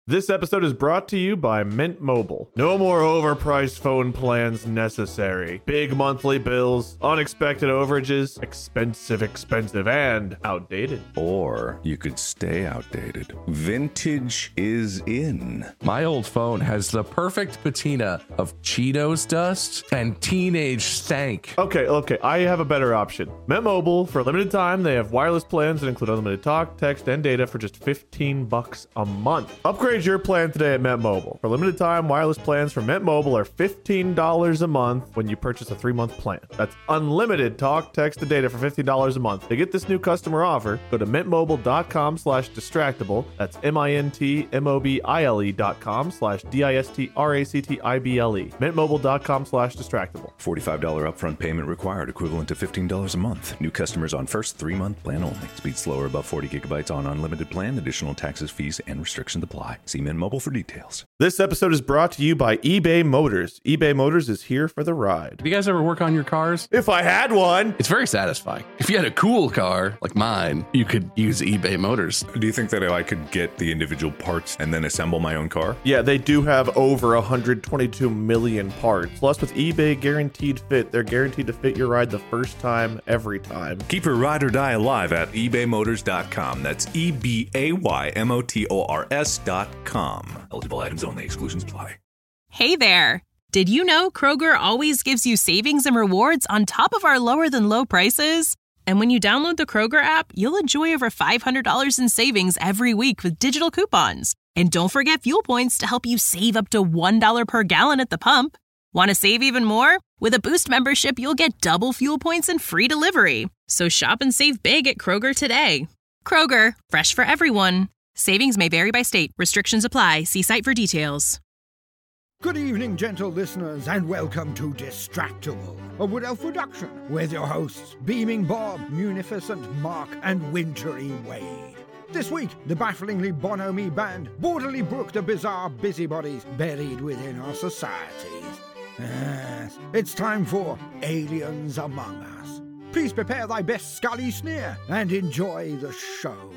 This episode is brought to you by Mint Mobile. No more overpriced phone plans necessary. Big monthly bills, unexpected overages, expensive, and outdated. Or you could stay outdated. Vintage is in. My old phone has the perfect patina of Cheetos dust and teenage stank. Okay, I have a better option. Mint Mobile, for a limited time, they have wireless plans that include unlimited talk, text, and data for just $15 a month. Upgrade your plan today at Mint Mobile. For limited time, wireless plans from Mint Mobile are $15 a month when you purchase a 3-month plan. That's unlimited talk, text, and data for $15 a month. To get this new customer offer, go to mintmobile.com/distractible. That's mintmobile.com/distractible. Mintmobile.com/distractible. $45 upfront payment required, equivalent to $15 a month. New customers on first 3-month plan only. Speed slower above 40 gigabytes on unlimited plan. Additional taxes, fees, and restrictions apply. See Mint Mobile for details. This episode is brought to you by eBay Motors. eBay Motors is here for the ride. Do you guys ever work on your cars? If I had one. It's very satisfying. If you had a cool car like mine, you could use eBay Motors. Do you think that I could get the individual parts and then assemble my own car? Yeah, they do have over 122 million parts. Plus, with eBay Guaranteed Fit, they're guaranteed to fit your ride the first time, every time. Keep your ride or die alive at ebaymotors.com. That's ebaymotors.com. Eligible items only. Exclusions apply. Hey there! Did you know Kroger always gives you savings and rewards on top of our lower-than-low prices? And when you download the Kroger app, you'll enjoy over $500 in savings every week with digital coupons. And don't forget fuel points to help you save up to $1 per gallon at the pump. Want to save even more? With a Boost membership, you'll get double fuel points and free delivery. So shop and save big at Kroger today. Kroger, fresh for everyone. Savings may vary by state. Restrictions apply. See site for details. Good evening, gentle listeners, and welcome to Distractable, a Wood Elf production with your hosts, Beaming Bob, Munificent Mark, and Wintry Wade. This week, the bafflingly bonhomie band, Borderly Brook, the bizarre busybodies buried within our societies. Yes, it's time for Aliens Among Us. Please prepare thy best scally sneer and enjoy the show.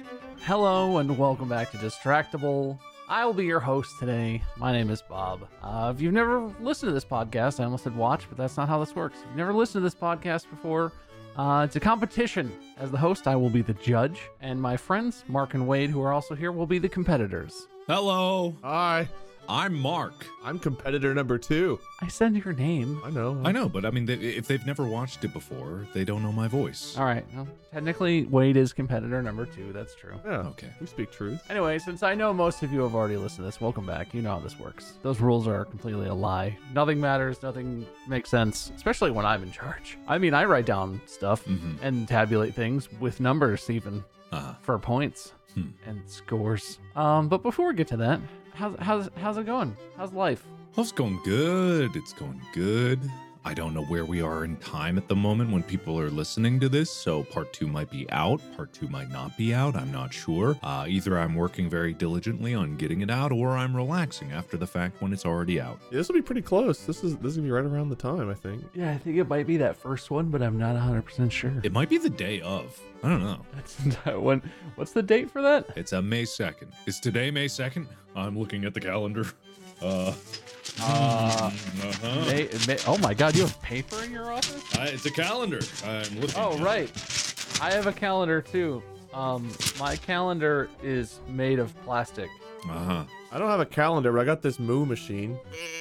Hello and welcome back to Distractable. I will be your host today. My name is Bob. If you've never listened to this podcast, I almost said watch, but that's not how this works. If you've never listened to this podcast before, it's a competition. As the host, I will be the judge, and my friends, Mark and Wade, who are also here, will be the competitors. Hello. Hi. I'm Mark. I'm competitor number 2. I said your name. I know, but I mean, if they've never watched it before, they don't know my voice. All right. Well, technically, Wade is competitor number 2. That's true. Yeah, Okay. we speak truth. Anyway, since I know most of you have already listened to this, welcome back. You know how this works. Those rules are completely a lie. Nothing matters. Nothing makes sense, especially when I'm in charge. I mean, I write down stuff and tabulate things with numbers even for points and scores. But before we get to that, how's it going? How's life? Oh, it's going good. It's going good. I don't know where we are in time at the moment when people are listening to this, so part 2 might be out, part 2 might not be out, I'm not sure. Either I'm working very diligently on getting it out, or I'm relaxing after the fact when it's already out. Yeah, this will be pretty close. This is gonna be right around the time, I think. Yeah, I think it might be that first one, but I'm not 100% sure. It might be the day of. I don't know. What's the date for that? It's May 2nd. Is today May 2nd? I'm looking at the calendar. Oh my God, you have paper in your office? It's a calendar. I'm looking. Oh, at right. I have a calendar too. My calendar is made of plastic. I don't have a calendar, but I got this moo machine.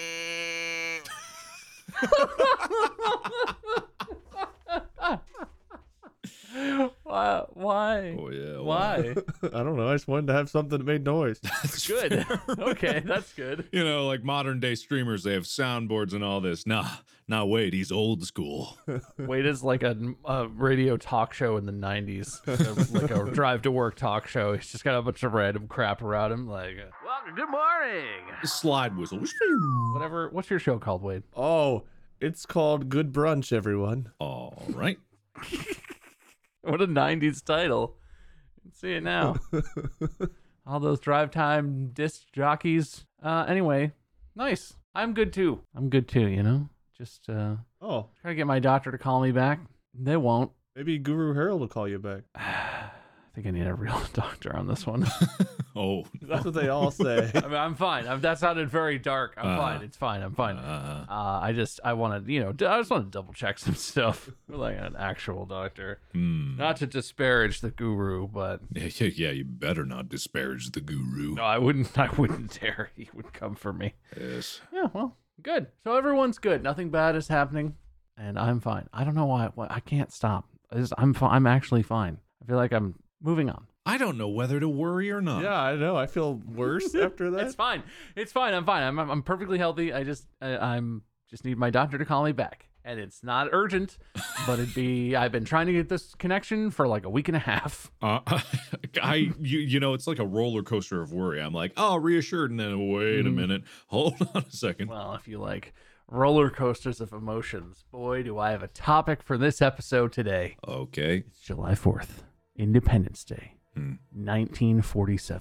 Why? Oh yeah. Why? I don't know. I just wanted to have something that made noise. That's Good. Okay, that's good. You know, like modern day streamers, they have soundboards and all this. Nah, wait, he's old school. Wade is like a radio talk show in the 90s. Like a drive to work talk show. He's just got a bunch of random crap around him. Like, welcome, good morning. Slide whistle. Whatever. What's your show called, Wade? Oh, it's called Good Brunch, everyone. All right. What a 90s title. You can see it now. All those drive time disc jockeys. Anyway, nice. I'm good too, you know? Just try to get my doctor to call me back. They won't. Maybe Guru Harold will call you back. I think I need a real doctor on this one. Oh, That's what they all say. I mean, I'm fine. That sounded very dark. I'm fine. It's fine. I'm fine. I want to, I just want to double check some stuff with like an actual doctor. Not to disparage the guru, but yeah, you better not disparage the guru. no, I wouldn't dare. He would come for me. Yes. Yeah, well, good. So everyone's good. Nothing bad is happening, and I'm fine. I don't know why I can't stop. I'm actually fine. I feel like I'm moving on. I don't know whether to worry or not. Yeah, I know. I feel worse after that. It's fine. It's fine. I'm fine. I'm perfectly healthy. I just need my doctor to call me back. And it's not urgent, but I've been trying to get this connection for like a week and a half. It's like a roller coaster of worry. I'm like, oh, reassured, and then wait a minute, hold on a second. Well, if you like roller coasters of emotions, boy, do I have a topic for this episode today. Okay. It's July 4th, Independence Day, 1947.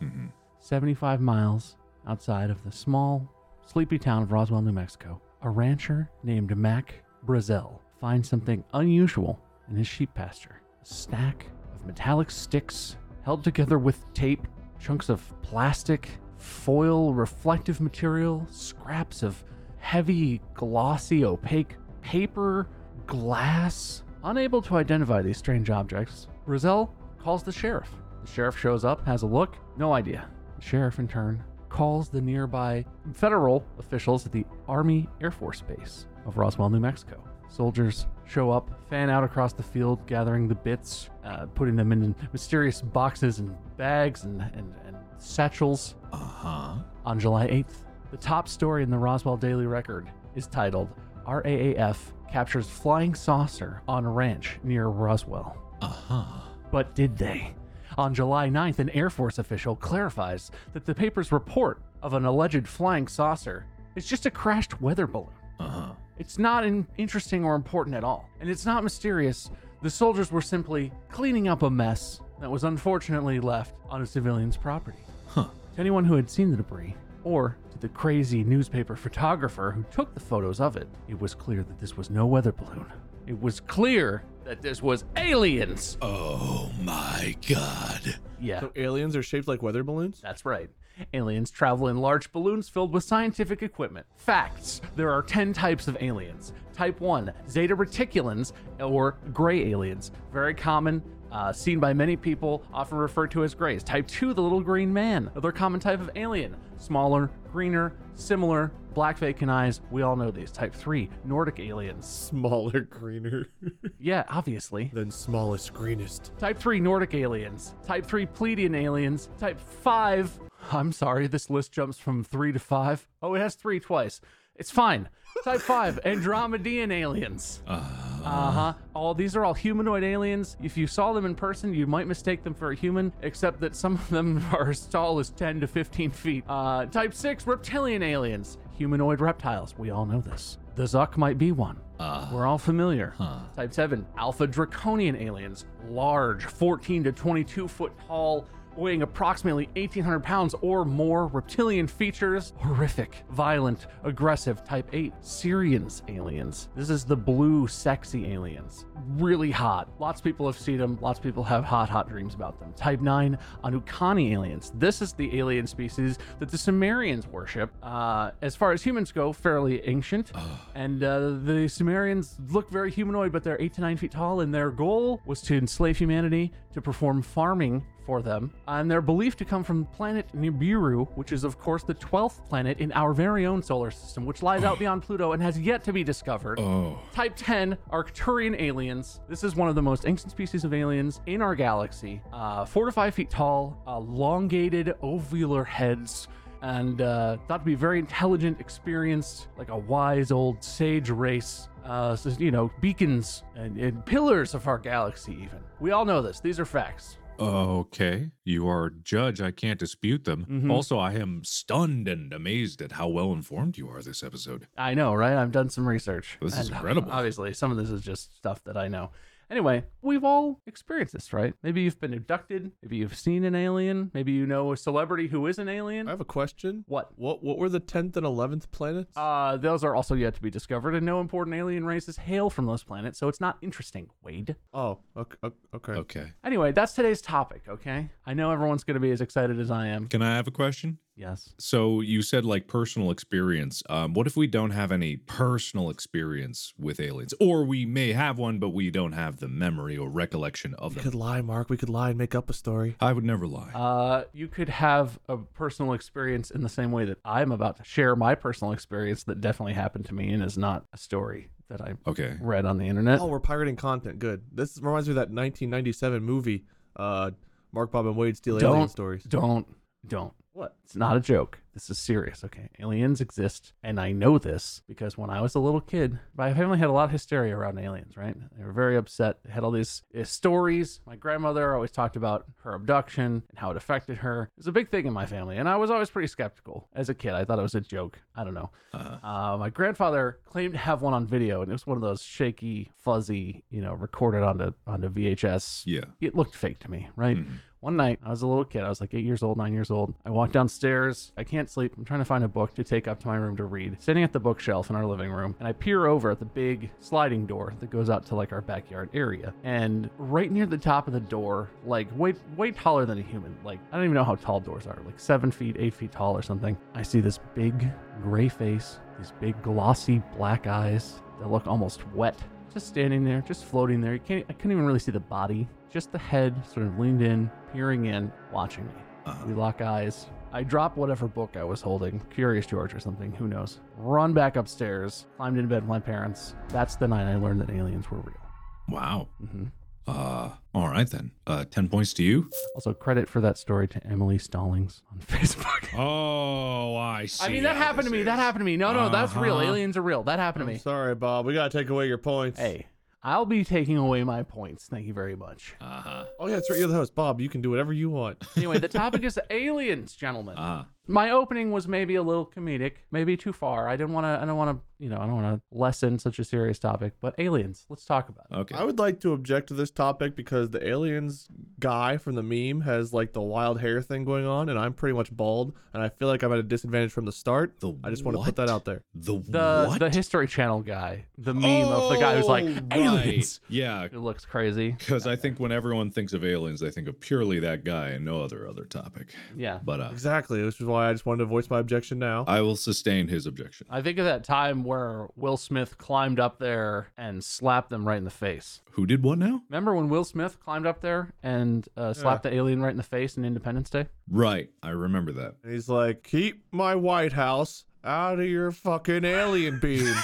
75 miles outside of the small, sleepy town of Roswell, New Mexico, a rancher named Mac Brazel finds something unusual in his sheep pasture. A stack of metallic sticks held together with tape, chunks of plastic, foil, reflective material, scraps of heavy, glossy, opaque paper, glass. Unable to identify these strange objects, Brazel calls the sheriff. The sheriff shows up, has a look, no idea. The sheriff, in turn, calls the nearby federal officials at the Army Air Force Base of Roswell, New Mexico. Soldiers show up, fan out across the field, gathering the bits, putting them in mysterious boxes and bags and satchels. On July 8th, the top story in the Roswell Daily Record is titled, RAAF captures flying saucer on ranch near Roswell. But did they? On July 9th, an Air Force official clarifies that the paper's report of an alleged flying saucer is just a crashed weather balloon. It's not interesting or important at all, and it's not mysterious. The soldiers were simply cleaning up a mess that was unfortunately left on a civilian's property. To anyone who had seen the debris, or to the crazy newspaper photographer who took the photos of it, it was clear that this was no weather balloon. It was clear that this was aliens. Oh my God. Yeah. So aliens are shaped like weather balloons? That's right. Aliens travel in large balloons filled with scientific equipment. Facts. There are 10 types of aliens. Type 1, Zeta Reticulans, or gray aliens. Very common, seen by many people, often referred to as grays. Type 2, the little green man. Another common type of alien. Smaller, greener, similar, black vacant eyes. We all know these. Type 3, Nordic aliens. Smaller, greener. Yeah, obviously. Then smallest, greenest. Type 3, Nordic aliens. Type 3, Pleiadian aliens. Type 5, I'm sorry, this list jumps from 3 to 5. Oh, it has 3 twice. It's fine. Type 5, Andromedan aliens. All these are all humanoid aliens. If you saw them in person, you might mistake them for a human, except that some of them are as tall as 10 to 15 feet. Type 6, reptilian aliens. Humanoid reptiles. We all know this. The Zuck might be one. We're all familiar. Type 7, alpha draconian aliens. Large, 14 to 22 foot tall, weighing approximately 1,800 pounds or more, reptilian features, horrific, violent, aggressive. Type 8, Syrians aliens. This is the blue, sexy aliens. Really hot. Lots of people have seen them. Lots of people have hot dreams about them. Type 9, Anunnaki aliens. This is the alien species that the Sumerians worship. As far as humans go, fairly ancient. And the Sumerians look very humanoid, but they're 8 to 9 feet tall, and their goal was to enslave humanity, to perform farming for them, and they're believed to come from the planet Nibiru, which is of course the 12th planet in our very own solar system, which lies out beyond Pluto and has yet to be discovered. Type 10, Arcturian aliens. This is one of the most ancient species of aliens in our galaxy. 4 to 5 feet tall, elongated ovular heads, and thought to be very intelligent, experienced, like a wise old sage race. Beacons and pillars of our galaxy even. We all know this. These are facts. Okay, you are judge. I can't dispute them. Also, I am stunned and amazed at how well informed you are this episode. I know, right? I've done some research. This is incredible. Obviously, some of this is just stuff that I know. Anyway, we've all experienced this, right? Maybe you've been abducted. Maybe you've seen an alien. Maybe you know a celebrity who is an alien. I have a question. What? What were the 10th and 11th planets? Those are also yet to be discovered, and no important alien races hail from those planets, so it's not interesting, Wade. Oh, okay. Okay. Anyway, that's today's topic, okay? I know everyone's going to be as excited as I am. Can I have a question? Yes. So you said like personal experience. What if we don't have any personal experience with aliens? Or we may have one, but we don't have the memory or recollection of We them. could lie, Mark. We could lie and make up a story. I would never lie. You could have a personal experience in the same way that I'm about to share my personal experience that definitely happened to me and is not a story that I Okay. read on the internet. Oh, we're pirating content. Good. This reminds me of that 1997 movie, Mark, Bob, and Wade Steal Alien Stories. Don't. What? It's not a joke. This is serious, okay? Aliens exist, and I know this because when I was a little kid, my family had a lot of hysteria around aliens, right? They were very upset. They had all these stories. My grandmother always talked about her abduction and how it affected her. It was a big thing in my family, and I was always pretty skeptical. As a kid, I thought it was a joke. I don't know. My grandfather claimed to have one on video, and it was one of those shaky, fuzzy, recorded onto VHS. Yeah. It looked fake to me, right? Mhm. One night, I was a little kid. I was like 8 years old, 9 years old. I walked downstairs. I can't sleep. I'm trying to find a book to take up to my room to read. Standing at the bookshelf in our living room, and I peer over at the big sliding door that goes out to like our backyard area. And right near the top of the door, like way taller than a human. Like, I don't even know how tall doors are. Like 7 feet, 8 feet tall or something. I see this big gray face, these big glossy black eyes that look almost wet. Just standing there, just floating there. I couldn't even really see the body. Just the head sort of leaned in, peering in, watching me. We lock eyes. I drop whatever book I was holding, Curious George or something, who knows. Run back upstairs, climbed into bed with my parents. That's the night I learned that aliens were real. Wow. Mm-hmm. All right then. 10 points to you. Also, credit for that story to Emily Stallings on Facebook. Oh, I see. I mean, that happened to me. That happened to me. No, that's real. Aliens are real. That happened to me. Sorry, Bob. We gotta take away your points. Hey, I'll be taking away my points. Thank you very much. Oh yeah, that's right. You're the host, Bob. You can do whatever you want. Anyway, the topic is aliens, gentlemen. Ah. My opening was maybe a little comedic, maybe too far. I don't want to lessen such a serious topic, but aliens, let's talk about it. Okay. I would like to object to this topic because the aliens guy from the meme has like the wild hair thing going on, and I'm pretty much bald, and I feel like I'm at a disadvantage from the start. I just want to put that out there. The History Channel guy, the meme of the guy who's like, aliens. Right. Yeah. It looks crazy. Because I think when everyone thinks of aliens, they think of purely that guy and no other topic. Yeah. But Exactly, which is why I just wanted to voice my objection now. I will sustain his objection. I think of that time where Will Smith climbed up there and slapped them right in the face. Who did what now? Remember when Will Smith climbed up there and slapped the alien right in the face in Independence Day? Right. I remember that. And he's like, keep my White House out of your fucking alien beam.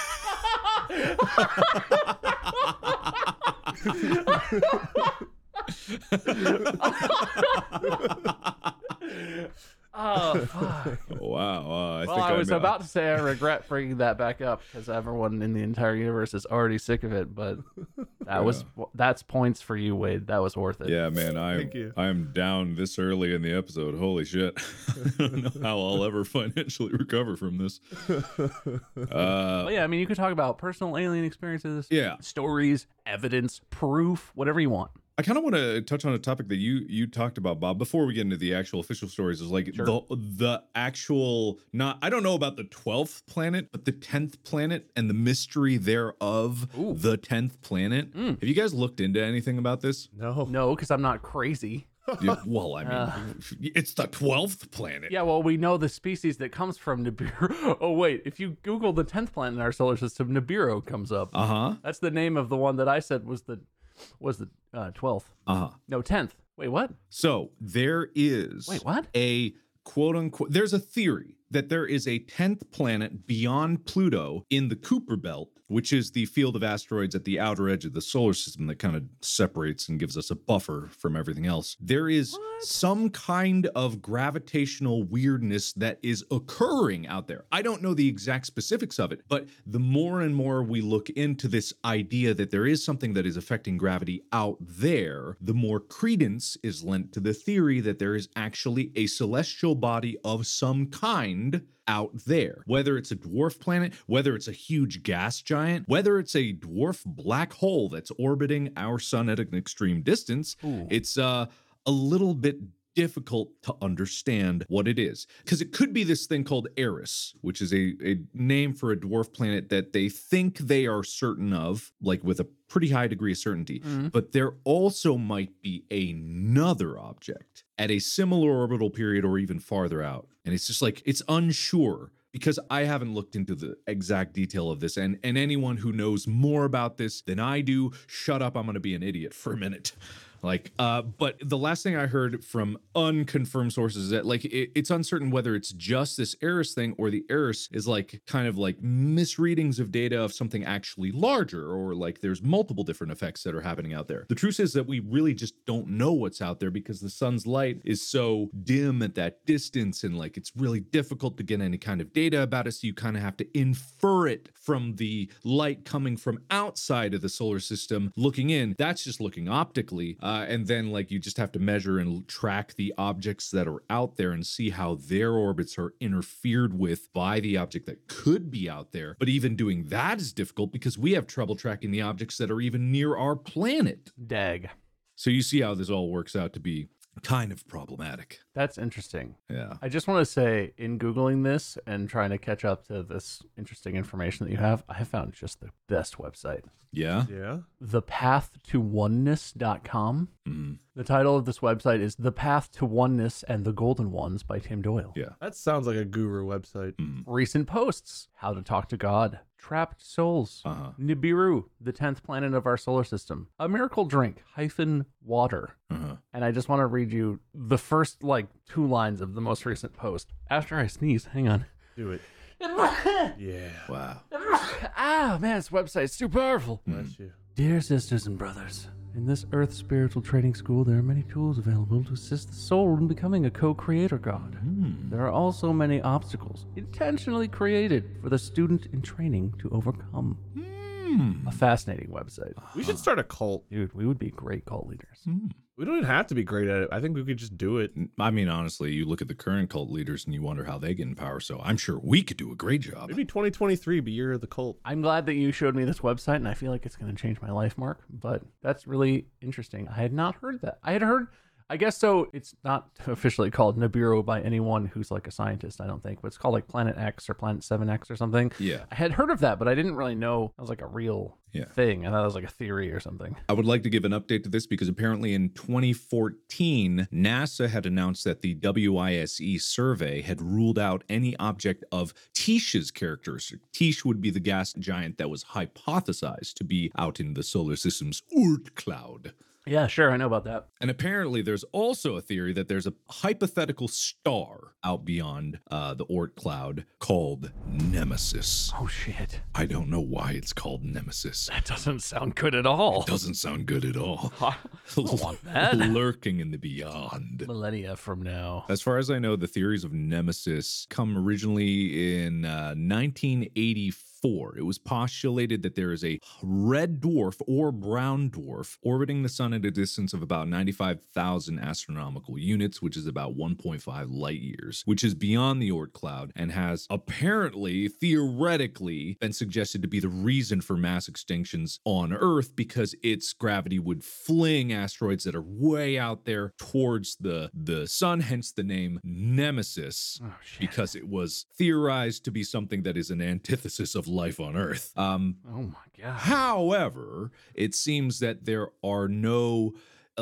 Oh, fuck. Wow. I was about to say I regret bringing that back up because everyone in the entire universe is already sick of it, but that's points for you, Wade. That was worth it. Yeah, man, Thank you. I'm down this early in the episode. Holy shit. I don't know how I'll ever financially recover from this. But yeah, I mean, you could talk about personal alien experiences, Yeah. stories, evidence, proof, whatever you want. I kind of want to touch on a topic that you talked about, Bob, before we get into the actual official stories. Is like the actual, I don't know about the 12th planet, but the 10th planet and the mystery thereof. Ooh. The 10th planet. Have you guys looked into anything about this? No, because I'm not crazy. Well, I mean, it's the 12th planet. Yeah, well, we know the species that comes from Nibiru. Oh, wait, if you Google the 10th planet in our solar system, Nibiru comes up. Uh-huh. That's the name of the one that I said was the 12th. Uh-huh. No, 10th. Wait, what? So there is what? A quote unquote, there's a theory that there is a 10th planet beyond Pluto in the Kuiper Belt, which is the field of asteroids at the outer edge of the solar system that kind of separates and gives us a buffer from everything else. There is some kind of gravitational weirdness that is occurring out there. I don't know the exact specifics of it, but the more and more we look into this idea that there is something that is affecting gravity out there, the more credence is lent to the theory that there is actually a celestial body of some kind found out there. Whether it's a dwarf planet, whether it's a huge gas giant, whether it's a dwarf black hole that's orbiting our sun at an extreme distance, it's a little bit difficult to understand what it is. Because it could be this thing called Eris, which is a name for a dwarf planet that they think they are certain of, like with a pretty high degree of certainty. But there also might be another object at a similar orbital period or even farther out. And it's just like, it's unsure. Because I haven't looked into the exact detail of this, and anyone who knows more about this than I do, shut up, I'm going to be an idiot for a minute. But the last thing I heard from unconfirmed sources is that it's uncertain whether it's just this Eris thing or the Eris is kind of misreadings of data of something actually larger, or there's multiple different effects that are happening out there. The truth is that we really just don't know what's out there because the sun's light is so dim at that distance, and it's really difficult to get any kind of data about it. So you kind of have to infer it from the light coming from outside of the solar system looking in. That's just looking optically. And then you just have to measure and track the objects that are out there and see how their orbits are interfered with by the object that could be out there. But even doing that is difficult because we have trouble tracking the objects that are even near our planet. Dag. So you see how this all works out to be kind of problematic. That's interesting. Yeah. I just want to say, in Googling this and trying to catch up to this interesting information that you have, I have found just the best website. Yeah? Yeah. Thepathtowoneness.com. The title of this website is The Path to Oneness and the Golden Ones by Tim Doyle. Yeah. That sounds like a guru website. Recent posts: How to Talk to God, Trapped Souls, Nibiru, the 10th planet of our solar system, A Miracle Drink - water. And I just want to read you the first 2 lines of the most recent post. After I sneeze, hang on. Do it. Yeah. Wow. Ah, man, this website's too powerful. Bless you. Dear sisters and brothers, in this Earth Spiritual Training School, there are many tools available to assist the soul in becoming a co-creator god. There are also many obstacles intentionally created for the student in training to overcome. A fascinating website. We should start a cult. Dude, we would be great cult leaders. We don't even have to be great at it. I think we could just do it. I mean, honestly, you look at the current cult leaders and you wonder how they get in power. So I'm sure we could do a great job. Maybe 2023 be year of the cult. I'm glad that you showed me this website, and I feel like it's going to change my life, Mark. But that's really interesting. I had not heard that. I had heard, I guess so, it's not officially called Nibiru by anyone who's a scientist, I don't think, but it's called Planet X or Planet 7X or something. Yeah. I had heard of that, but I didn't really know it was a real thing. I thought it was a theory or something. I would like to give an update to this because apparently in 2014, NASA had announced that the WISE survey had ruled out any object of Teish's characteristic. Teish would be the gas giant that was hypothesized to be out in the solar system's Oort cloud. Yeah, sure. I know about that. And apparently there's also a theory that there's a hypothetical star out beyond the Oort cloud called Nemesis. Oh, shit. I don't know why it's called Nemesis. That doesn't sound good at all. It doesn't sound good at all. I don't want that. Lurking in the beyond. Millennia from now. As far as I know, the theories of Nemesis come originally in 1984. It was postulated that there is a red dwarf or brown dwarf orbiting the sun at a distance of about 95,000 astronomical units, which is about 1.5 light years, which is beyond the Oort cloud and has apparently, theoretically, been suggested to be the reason for mass extinctions on Earth because its gravity would fling asteroids that are way out there towards the sun, hence the name Nemesis, because it was theorized to be something that is an antithesis of life on Earth. Oh my God. However, it seems that there are no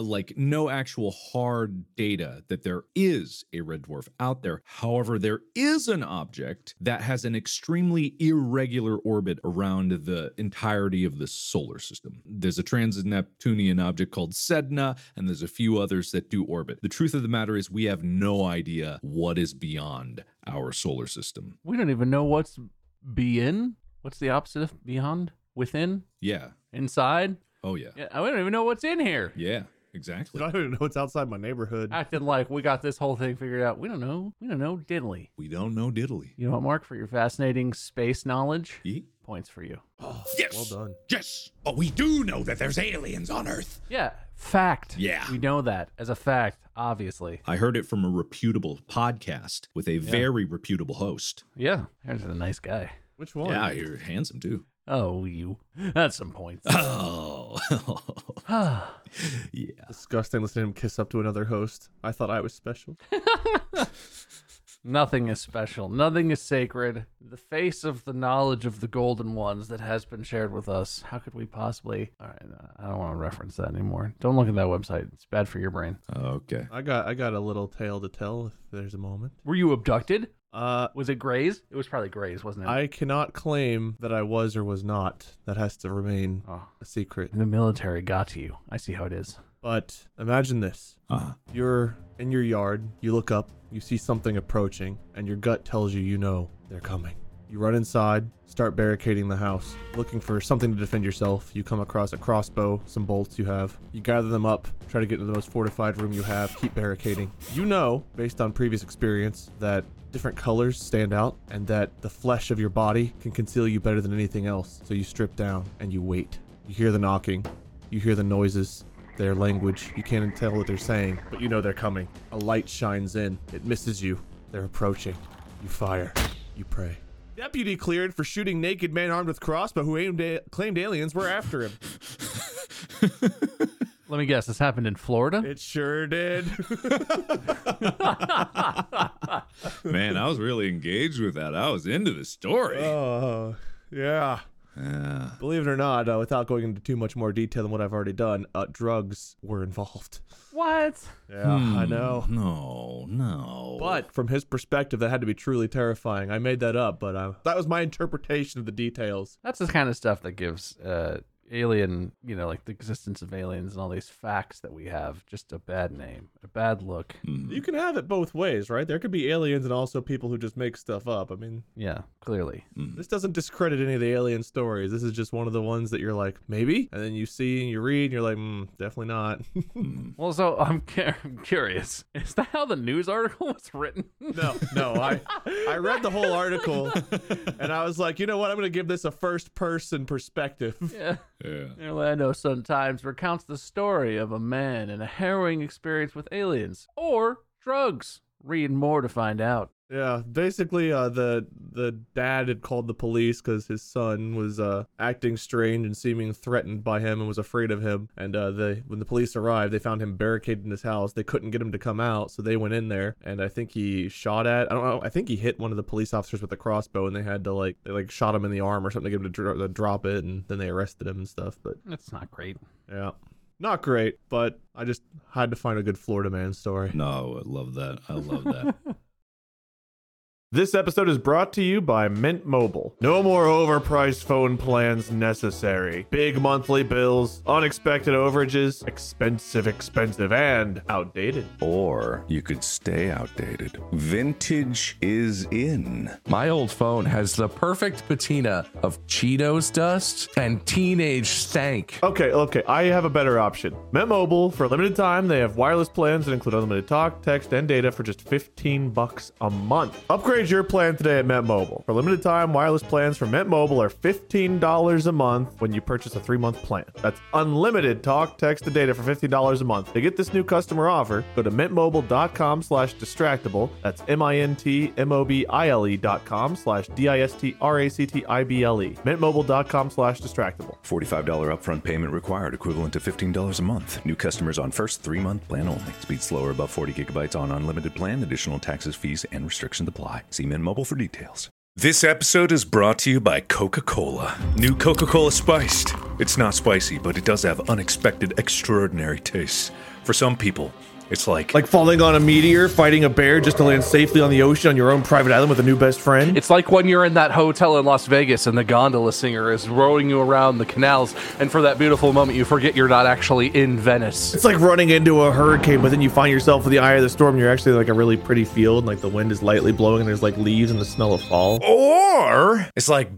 actual hard data that there is a red dwarf out there. However, there is an object that has an extremely irregular orbit around the entirety of the solar system. There's a trans-Neptunian object called Sedna, and there's a few others that do orbit. The truth of the matter is we have no idea what is beyond our solar system. We don't even know what's be-in. What's the opposite of beyond? Within? Yeah. Inside? Oh, yeah. Yeah, I don't even know what's in here. Yeah, exactly. I don't even know what's outside my neighborhood. Acting like we got this whole thing figured out. We don't know. We don't know diddly. We don't know diddly. You know what, Mark? For your fascinating space knowledge, points for you. Yes. Well done. Yes. Oh, we do know that there's aliens on Earth. Yeah, fact. Yeah. We know that as a fact, obviously. I heard it from a reputable podcast with a very reputable host. Yeah, there's a nice guy. Which one? Yeah, you're handsome too. Oh, you. That's some points. Oh. Yeah. Disgusting listening to him kiss up to another host. I thought I was special. Nothing is special. Nothing is sacred. The face of the knowledge of the golden ones that has been shared with us. How could we possibly... All right, I don't want to reference that anymore. Don't look at that website. It's bad for your brain. Okay. I got a little tale to tell if there's a moment. Were you abducted? Was it Grays? It was probably Grays, wasn't it? I cannot claim that I was or was not. That has to remain a secret. The military got to you. I see how it is. But imagine this. Uh-huh. You're in your yard, you look up, you see something approaching, and your gut tells you know they're coming. You run inside, start barricading the house, looking for something to defend yourself. You come across a crossbow, some bolts you have. You gather them up, try to get into the most fortified room you have, keep barricading. You know, based on previous experience, that different colors stand out and that the flesh of your body can conceal you better than anything else. So you strip down and you wait. You hear the knocking, you hear the noises, their language. You can't tell what they're saying, but you know they're coming. A light shines in. It misses you. They're approaching. You fire. You pray. Deputy cleared for shooting naked man armed with crossbow who claimed aliens were after him. Let me guess. This happened in Florida? It sure did. Man, I was really engaged with that. I was into the story. Oh, yeah. Yeah. Believe it or not, without going into too much more detail than what I've already done, drugs were involved. What? Yeah, I know. No. But from his perspective, that had to be truly terrifying. I made that up, but that was my interpretation of the details. That's the kind of stuff that gives alien, like the existence of aliens and all these facts that we have, just a bad name, a bad look. You can have it both ways, right? There could be aliens and also people who just make stuff up. I mean, Yeah, clearly. this doesn't discredit any of the alien stories. This is just one of the ones that you're like, maybe? And then you see and you read and you're like, definitely not. Well, so I'm curious. Is that how the news article was written? No, I read the whole article and I was like, you know what? I'm going to give this a first person perspective. Yeah. Yeah. Orlando Sun-Times recounts the story of a man and a harrowing experience with aliens or drugs. Read more to find out. Yeah, basically, the dad had called the police because his son was acting strange and seeming threatened by him and was afraid of him. And when the police arrived, they found him barricaded in his house. They couldn't get him to come out, so they went in there. And I think he shot at. I don't know. I think he hit one of the police officers with a crossbow, and they had to they shot him in the arm or something to get him to drop it, and then they arrested him and stuff. But That's not great. yeah. Not great, but I just had to find a good Florida man story. No, I love that. I love that. This episode is brought to you by Mint Mobile. No more overpriced phone plans necessary. Big monthly bills, unexpected overages, expensive, and outdated. Or you could stay outdated. Vintage is in. My old phone has the perfect patina of Cheetos dust and teenage stank. Okay, I have a better option. Mint Mobile, for a limited time, they have wireless plans that include unlimited talk, text, and data for just $15 a month. Upgrade your plan today at Mint Mobile. For a limited time, wireless plans from Mint Mobile are $15 a month when you purchase a 3-month plan. That's unlimited talk, text, and data for $15 a month. To get this new customer offer, go to mintmobile.com/distractible. That's mintmobile.com/distractible. mintmobile.com/distractible. $45 upfront payment required, equivalent to $15 a month. New customers on first 3-month plan only. Speed slower above 40 gigabytes on unlimited plan. Additional taxes, fees, and restrictions apply. See Mint Mobile for details. This episode is brought to you by Coca-Cola. New Coca-Cola Spiced. It's not spicy, but it does have unexpected, extraordinary tastes. For some people, it's like falling on a meteor, fighting a bear just to land safely on the ocean on your own private island with a new best friend. It's like when you're in that hotel in Las Vegas and the gondola singer is rowing you around the canals, and for that beautiful moment you forget you're not actually in Venice. It's like running into a hurricane, but then you find yourself in the eye of the storm. You're actually a really pretty field, and the wind is lightly blowing, and there's leaves and the smell of fall. Or it's like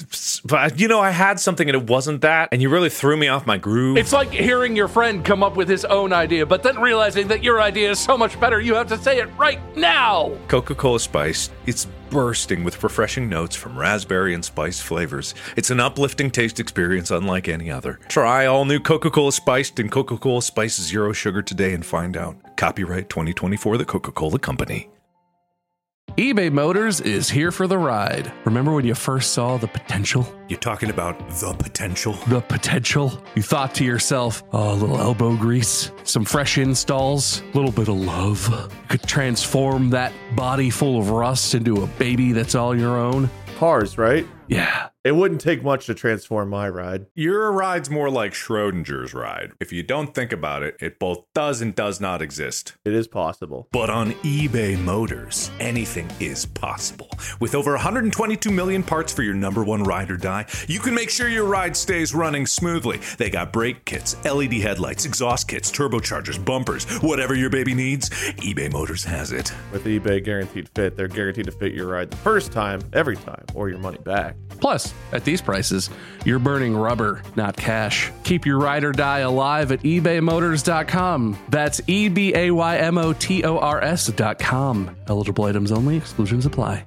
But I had something and it wasn't that, and you really threw me off my groove. It's like hearing your friend come up with his own idea, but then realizing that your idea is so much better, you have to say it right now. Coca-Cola Spiced. It's bursting with refreshing notes from raspberry and spice flavors. It's an uplifting taste experience unlike any other. Try all new Coca-Cola Spiced and Coca-Cola Spiced Zero Sugar today and find out. Copyright 2024, The Coca-Cola Company. eBay Motors is here for the ride. Remember when you first saw the potential? You're talking about the potential? The potential? You thought to yourself, oh, a little elbow grease, some fresh installs, a little bit of love. You could transform that body full of rust into a baby that's all your own. Cars, right? Yeah. It wouldn't take much to transform my ride. Your ride's more like Schrodinger's ride. If you don't think about it, it both does and does not exist. It is possible. But on eBay Motors, anything is possible. With over 122 million parts for your number one ride or die, you can make sure your ride stays running smoothly. They got brake kits, LED headlights, exhaust kits, turbochargers, bumpers, whatever your baby needs, eBay Motors has it. With eBay Guaranteed Fit, they're guaranteed to fit your ride the first time, every time, or your money back. Plus, at these prices, you're burning rubber, not cash. Keep your ride or die alive at ebaymotors.com. That's ebaymotors.com. Eligible items only, exclusions apply.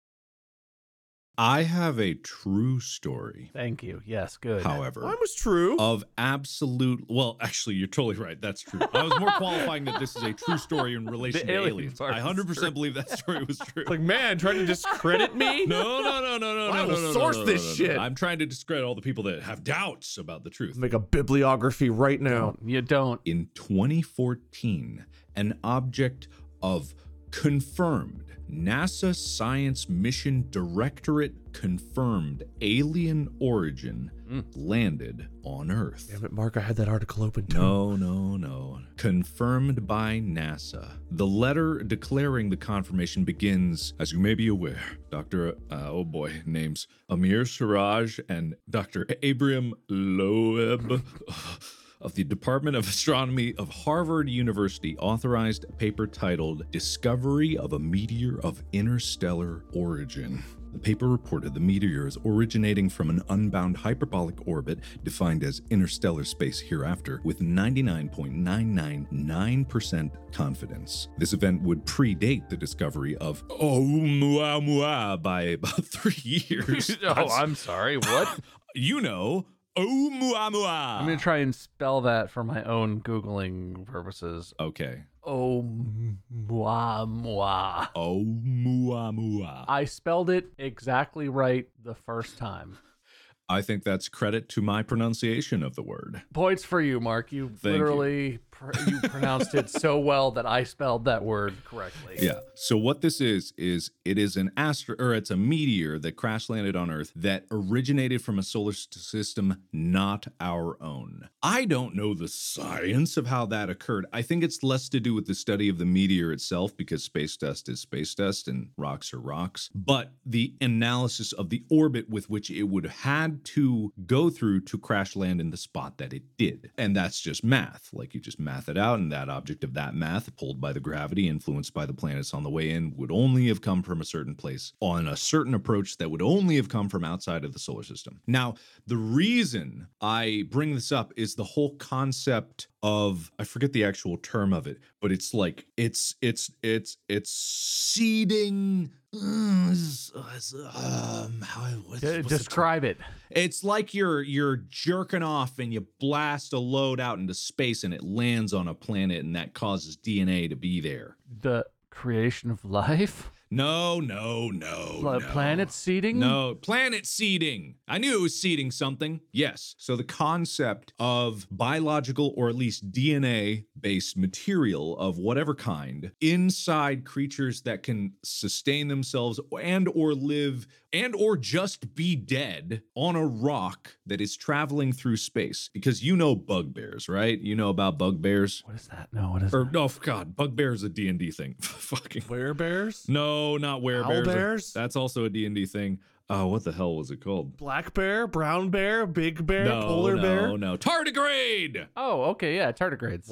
I have a true story. Thank you. Yes, good. However, Mine was true. of absolute, well, actually, you're totally right. That's true. I was more qualifying that this is a true story in relation to alien aliens. part I is 100% true. believe that story was true. Like, man, trying to discredit me? No. I will source this shit. I'm trying to discredit all the people that have doubts about the truth. Make a bibliography right now. You don't. In 2014, an object of confirmed NASA Science Mission Directorate confirmed alien origin landed on Earth. Damn it, Mark, I had that article open too. No. Confirmed by NASA. The letter declaring the confirmation begins, as you may be aware, Dr. names Amir Siraj and Dr. Abraham Loeb of the Department of Astronomy of Harvard University authorized a paper titled Discovery of a Meteor of Interstellar Origin. The paper reported the meteor is originating from an unbound hyperbolic orbit defined as interstellar space hereafter with 99.999% confidence. This event would predate the discovery of Oumuamua by about 3 years. Oh, I'm sorry. What? You know, Oumuamua. I'm going to try and spell that for my own Googling purposes. Okay. Oumuamua. Oumuamua. I spelled it exactly right the first time. I think that's credit to my pronunciation of the word. Points for you, Mark. You Thank literally you pronounced it so well that I spelled that word correctly. Yeah. So what this is it is an it's a meteor that crash landed on Earth that originated from a solar system not our own. I don't know the science of how that occurred. I think it's less to do with the study of the meteor itself because space dust is space dust and rocks are rocks, but the analysis of the orbit with which it would have had to go through to crash land in the spot that it did. And that's just math. Like you just math it out, and that object of that math, pulled by the gravity, influenced by the planets on the way in, would only have come from a certain place on a certain approach that would only have come from outside of the solar system. Now, the reason I bring this up is the whole concept of, I forget the actual term of it, but it's like it's seeding. Describe it. It's like you're jerking off and you blast a load out into space and it lands on a planet and that causes DNA to be there. The creation of life? No. Planet seeding? No, planet seeding. I knew it was seeding something. Yes. So the concept of biological or at least DNA-based material of whatever kind inside creatures that can sustain themselves and or live and or just be dead on a rock that is traveling through space. Because you know bugbears, right? You know about bugbears? What is that? No, what is Or that? no, God, bugbear is a D&D thing. Fucking Werebears? no, not werebears. Owlbears? That's also a D&D thing. What the hell was it called? Black bear, brown bear, big bear, polar bear? No. Tardigrade! Oh, okay, yeah, tardigrades. What?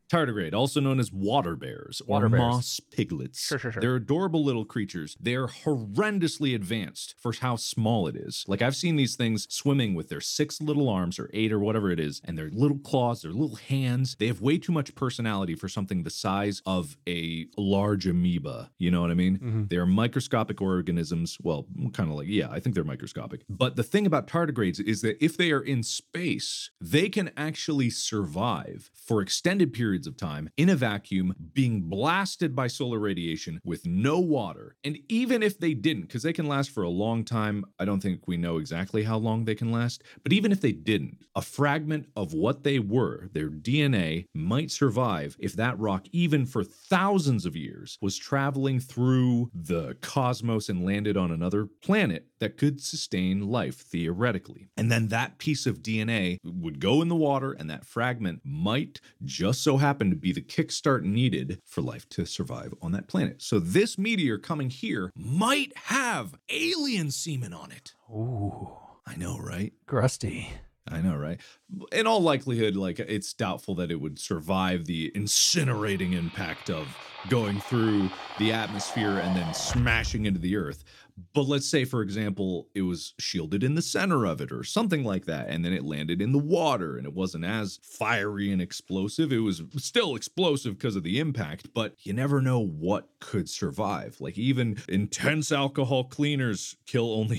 Tardigrade, also known as water bears Water or bears. moss piglets. Sure. They're adorable little creatures. They're horrendously advanced for how small it is. Like, I've seen these things swimming with their 6 little arms or 8 or whatever it is, and their little claws, their little hands. They have way too much personality for something the size of a large amoeba. You know what I mean? They're microscopic organisms. Well, kind of like, yeah, I think they're microscopic. But the thing about tardigrades is that if they are in space, they can actually survive for extended periods of time in a vacuum, being blasted by solar radiation with no water. And even if they didn't, because they can last for a long time, I don't think we know exactly how long they can last, but even if they didn't, a fragment of what they were, their DNA, might survive if that rock, even for thousands of years, was traveling through the cosmos and landed on another planet that could sustain life theoretically. And then that piece of DNA would go in the water, and that fragment might just so happen to be the kickstart needed for life to survive on that planet. So this meteor coming here might have alien semen on it. Ooh, I know, right? crusty. I know, right? In all likelihood, like, it's doubtful that it would survive the incinerating impact of going through the atmosphere and then smashing into the earth. But let's say, for example, it was shielded in the center of it or something like that, and then it landed in the water and it wasn't as fiery and explosive. It was still explosive because of the impact, but you never know what could survive. Like, even intense alcohol cleaners kill only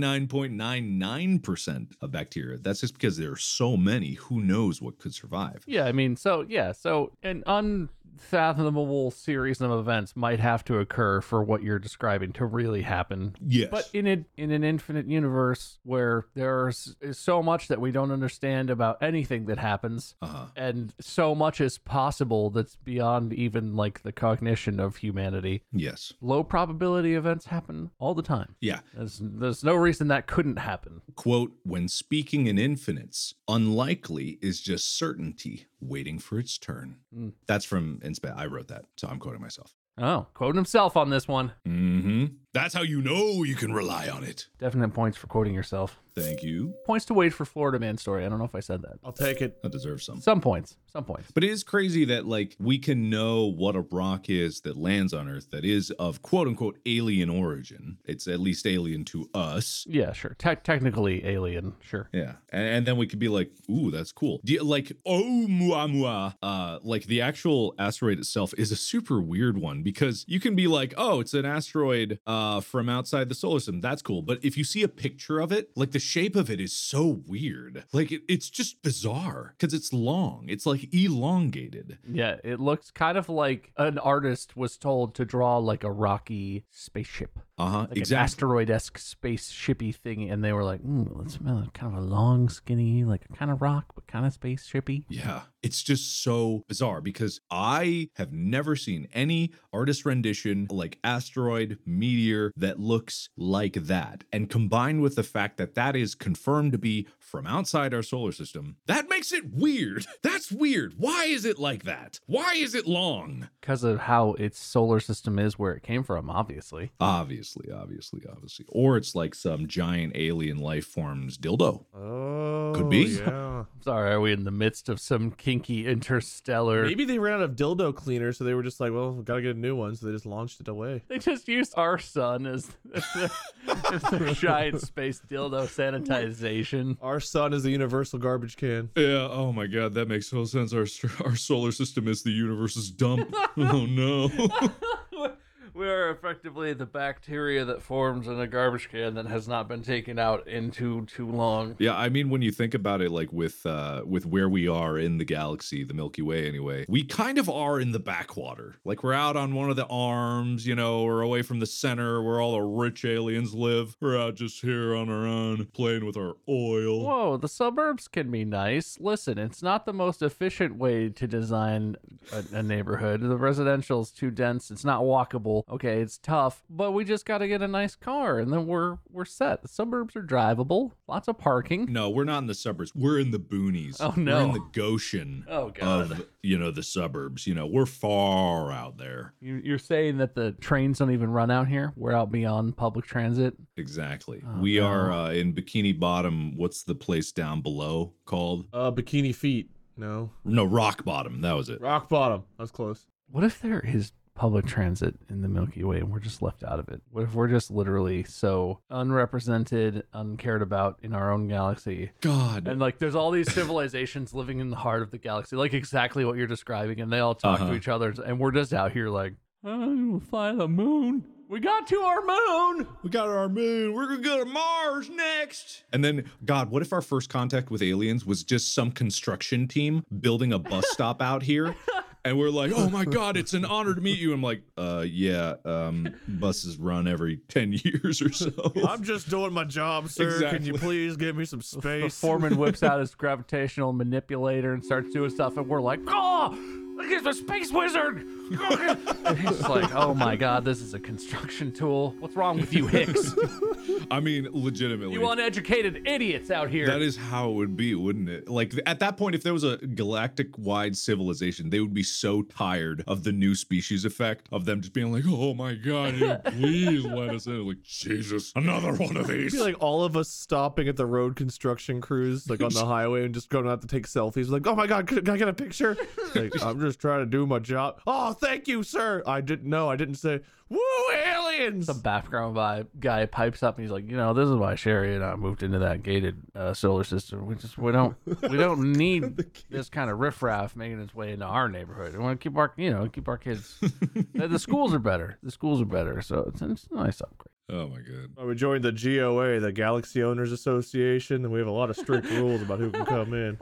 99.99% of bacteria. That's just because there are so many. Who knows what could survive? Yeah, I mean, so an unfathomable series of events might have to occur for what you're describing to really happen. Yes. But in an infinite universe where there's so much that we don't understand about anything that happens, and so much is possible that's beyond even like the cognition of humanity. Yes. Low probability events happen all the time. Yeah. There's no reason that couldn't happen. Quote, when speaking in infinites, unlikely is just certainty waiting for its turn. That's from InSpec. I wrote that, so I'm quoting myself. Oh, quoting himself on this one. Mm-hmm. That's how you know you can rely on it. Definite points for quoting yourself. Thank you. Points to wait for Florida Man story. I don't know if I said that. I'll take it. That deserves some. Some points. But it is crazy that, like, we can know what a rock is that lands on Earth that is of quote-unquote alien origin. It's at least alien to us. Yeah, sure. Technically alien, sure. Yeah. And then we could be like, ooh, that's cool. Like, oh, muamua. Like, the actual asteroid itself is a super weird one because you can be like, oh, it's an asteroid from outside the solar system. That's cool. But if you see a picture of it, like, the shape of it is so weird. Like, it's just bizarre because it's long. It's like elongated. Yeah, it looks kind of like an artist was told to draw like a rocky spaceship. Like Exactly. an asteroid-esque spaceshipy thing, and they were like, let's kind of a long, skinny, like a kind of rock, but kind of spaceshipy. Yeah, it's just so bizarre because I have never seen any artist rendition like asteroid, meteor that looks like that. And combined with the fact that that is confirmed to be from outside our solar system, that makes it weird. That's weird. Why is it like that? Why is it long? Because of how its solar system is where it came from, obviously. Obviously. Or it's like some giant alien life form's dildo. Oh, Could be. Yeah. Sorry, are we in the midst of some kinky interstellar? Maybe they ran out of dildo cleaner, so they were just like, well, we gotta get a new one, so they just launched it away. They just used our sun as the giant space dildo sanitization. Our sun is a universal garbage can. Yeah, oh my god, that makes no sense. Our solar system is the universe's dump. Oh no. We are effectively the bacteria that forms in a garbage can that has not been taken out in too long. Yeah, I mean, when you think about it, like with where we are in the galaxy, the Milky Way anyway, we kind of are in the backwater. Like, we're out on one of the arms, you know, we're away from the center where all the rich aliens live. We're out just here on our own, playing with our oil. Whoa, the suburbs can be nice. Listen, it's not the most efficient way to design a neighborhood. The residential's too dense. It's not walkable. Okay, it's tough, but we just got to get a nice car, and then we're set. The suburbs are drivable. Lots of parking. No, we're not in the suburbs. We're in the boonies. Oh, no. We're in the Goshen God. of, the suburbs. You know, we're far out there. You're saying that the trains don't even run out here? We're out beyond public transit? Exactly. Oh, we no. are in Bikini Bottom. What's the place down below called? Bikini Feet. No. No, rock bottom. That was it. Rock bottom. That was close. What if there is public transit in the Milky Way and we're just left out of it? What if we're just literally so unrepresented, uncared about in our own galaxy? God. And like there's all these civilizations living in the heart of the galaxy, like exactly what you're describing, and they all talk to each other, and we're just out here like, we'll fly the moon. We got to our moon. We got our moon. We're going to go to Mars next. And then, God, what if our first contact with aliens was just some construction team building a bus stop out here? And we're like, oh my God, it's an honor to meet you. I'm like, buses run every 10 years or so. I'm just doing my job, sir. Exactly. Can you please give me some The space? foreman whips out his gravitational manipulator and starts doing stuff, and we're like, he's a space wizard. And he's like, oh my God, this is a construction tool. What's wrong with you, Hicks? I mean, legitimately. You uneducated idiots out here. That is how it would be, wouldn't it? Like, at that point, if there was a galactic-wide civilization, they would be so tired of the new species effect of them just being like, oh my God, please let us in. Like, Jesus, another one of these. It'd be like all of us stopping at the road construction crews, like on the highway, and just going out to take selfies. Like, oh my God, can I get a picture? Like, I'm just trying to do my job. Oh, thank you, sir. I didn't say, woo, aliens. The background guy pipes up and he's like, this is why Sherry and I moved into that gated solar system. We don't need this kind of riffraff making its way into our neighborhood. We want to keep our kids. The schools are better. So it's a nice upgrade. Oh my God. We joined the GOA, the Galaxy Owners Association, and we have a lot of strict rules about who can come in.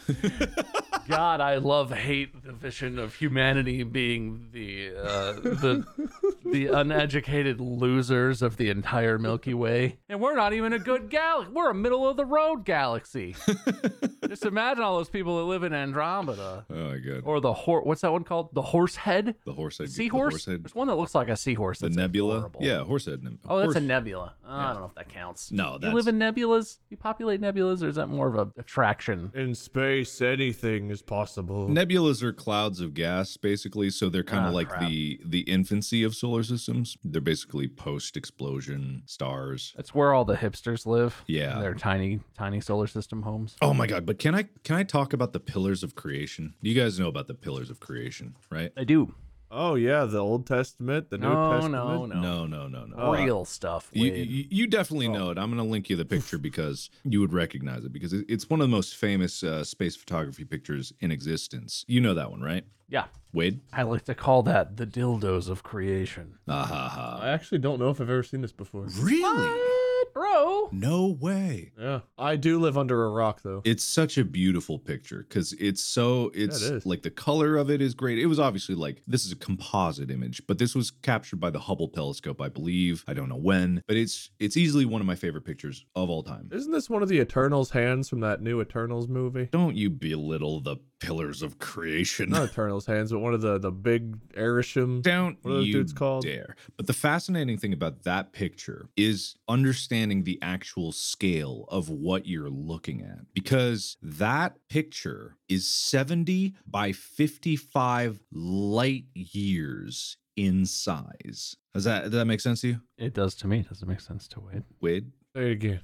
God, I hate the vision of humanity being the uneducated losers of the entire Milky Way. And we're not even a good galaxy. We're a middle of the road galaxy. Just imagine all those people that live in Andromeda. Oh my God. Or what's that one called? The Horsehead? The Horsehead. Seahorse? There's one that looks like a seahorse. The That's nebula? horrible. Yeah, Horsehead. Oh, that's a nebula. I don't know if that counts. No, You live in nebulas? You populate nebulas, or is that more of a attraction? In space, anything is possible. Nebulas are clouds of gas, basically. So they're kind of like crap. the infancy of solar systems. They're basically post-explosion stars. That's where all the hipsters live. Yeah. In their tiny solar system homes. Oh my God! But can I talk about the pillars of creation? You guys know about the pillars of creation, right? I do. Oh, yeah, the Old Testament, the New Testament. No. Real stuff. You definitely know it. I'm going to link you the picture because you would recognize it because it's one of the most famous space photography pictures in existence. You know that one, right? Yeah. Wade? I like to call that the dildos of creation. I actually don't know if I've ever seen this before. Really? Bro. No way. Yeah. I do live under a rock, though. It's such a beautiful picture because it's like the color of it is great. It was obviously like, this is a composite image, but this was captured by the Hubble telescope, I believe. I don't know when, but it's easily one of my favorite pictures of all time. Isn't this one of the Eternals hands from that new Eternals movie? Don't you belittle the pillars of creation. Not Eternals hands, but one of the big Arishem. Don't What are those you dudes called? dare. But the fascinating thing about that picture is understanding the actual scale of what you're looking at. Because that picture is 70 by 55 light years in size. Does that make sense to you, It does to me. Does it make sense to Wade? Wade? Say it again.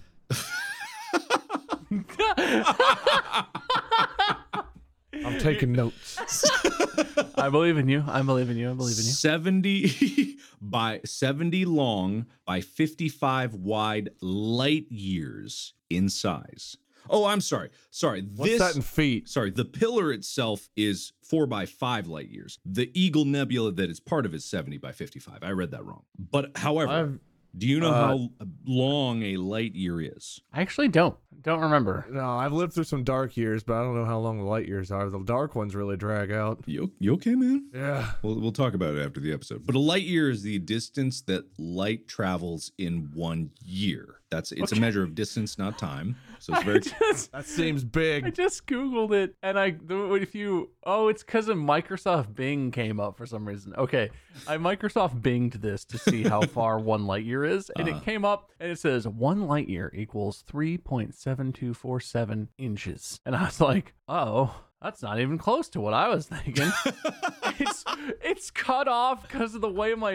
I'm taking notes. I believe in you. I believe in you. 70 by 70 long by 55 wide light years in size. Oh, I'm sorry. What's that in feet? Sorry, the pillar itself is 4 by 5 light years. The Eagle Nebula that is part of it is 70 by 55. I read that wrong. But however, do you know how long a light year is? I actually don't remember. No, I've lived through some dark years, but I don't know how long the light years are. The dark ones really drag out. You okay, man? Yeah. We'll talk about it after the episode. But a light year is the distance that light travels in 1 year. It's a measure of distance, not time. So it's very. That seems big. I just Googled it, and it's because of Microsoft Bing came up for some reason. Okay, I Microsoft Binged this to see how far 1 light year is, and it came up, and it says 1 light year equals 3.7247 inches. And I was like, oh, that's not even close to what I was thinking. It's cut off because of the way my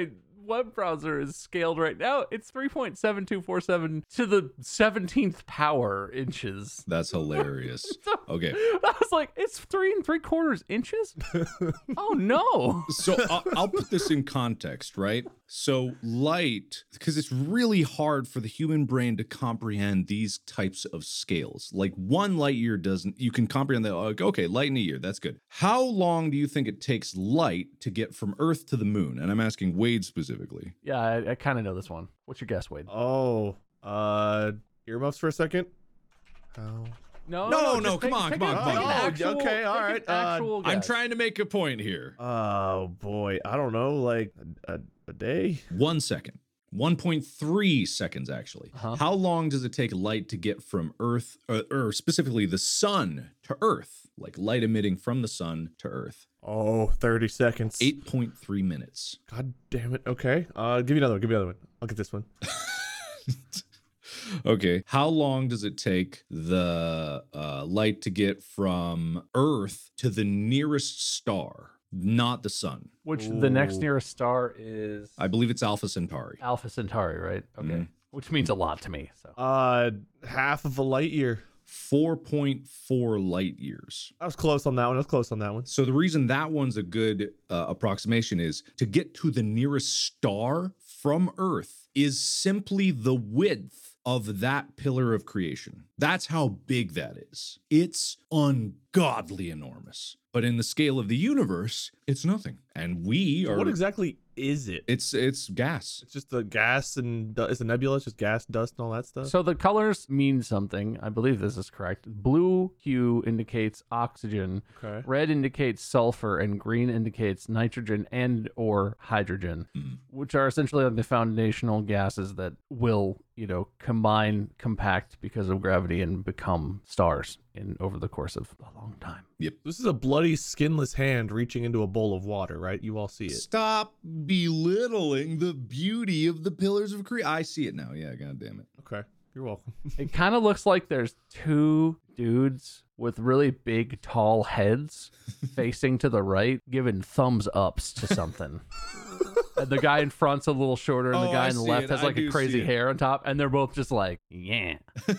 web browser is scaled right now. It's 3.7247 to the 17th power inches. That's hilarious. Okay. I was like, it's 3 3/4 inches? Oh, no. So I'll put this in context, right? So light, because it's really hard for the human brain to comprehend these types of scales. Like 1 light year doesn't, you can comprehend that, like, okay, light in a year, that's good. How long do you think it takes light to get from Earth to the moon? And I'm asking Wade specifically. Yeah, I kind of know this one. What's your guess, Wade? Oh, earmuffs for a second. Oh. No, come on. Okay, all right. I'm trying to make a point here. Oh boy, I don't know, like a day. 1 second. 1.3 seconds, actually. How long does it take light to get from Earth, or specifically the sun to Earth? Like light emitting from the sun to Earth. Oh, 30 seconds. 8.3 minutes. God damn it. Okay. Give me another one. I'll get this one. Okay. How long does it take the light to get from Earth to the nearest star? Not the sun. Which the next nearest star is? I believe it's Alpha Centauri. Alpha Centauri, right? Okay. Which means a lot to me. So. Half of a light year. 4.4 light years. I was close on that one. So the reason that one's a good approximation is to get to the nearest star from Earth is simply the width of that pillar of creation. That's how big that is. It's ungodly enormous. But in the scale of the universe, it's nothing. And we are... What exactly is it? It's gas. It's just the gas and it's a nebula. It's just gas, dust, and all that stuff. So the colors mean something. I believe this is correct. Blue hue indicates oxygen. Okay. Red indicates sulfur, and green indicates nitrogen and or hydrogen, which are essentially like the foundational gases that will, combine, compact because of gravity and become stars over the course of a long time. Yep. This is a bloody, skinless hand reaching into a bowl of water, right? You all see it. Stop belittling the beauty of the pillars of creation. I see it now. Yeah, God damn it. Okay. You're welcome. It kind of looks like there's 2 dudes with really big, tall heads facing to the right, giving thumbs ups to something. And the guy in front's a little shorter, and the guy on the left has like a crazy hair on top, and they're both just like, yeah.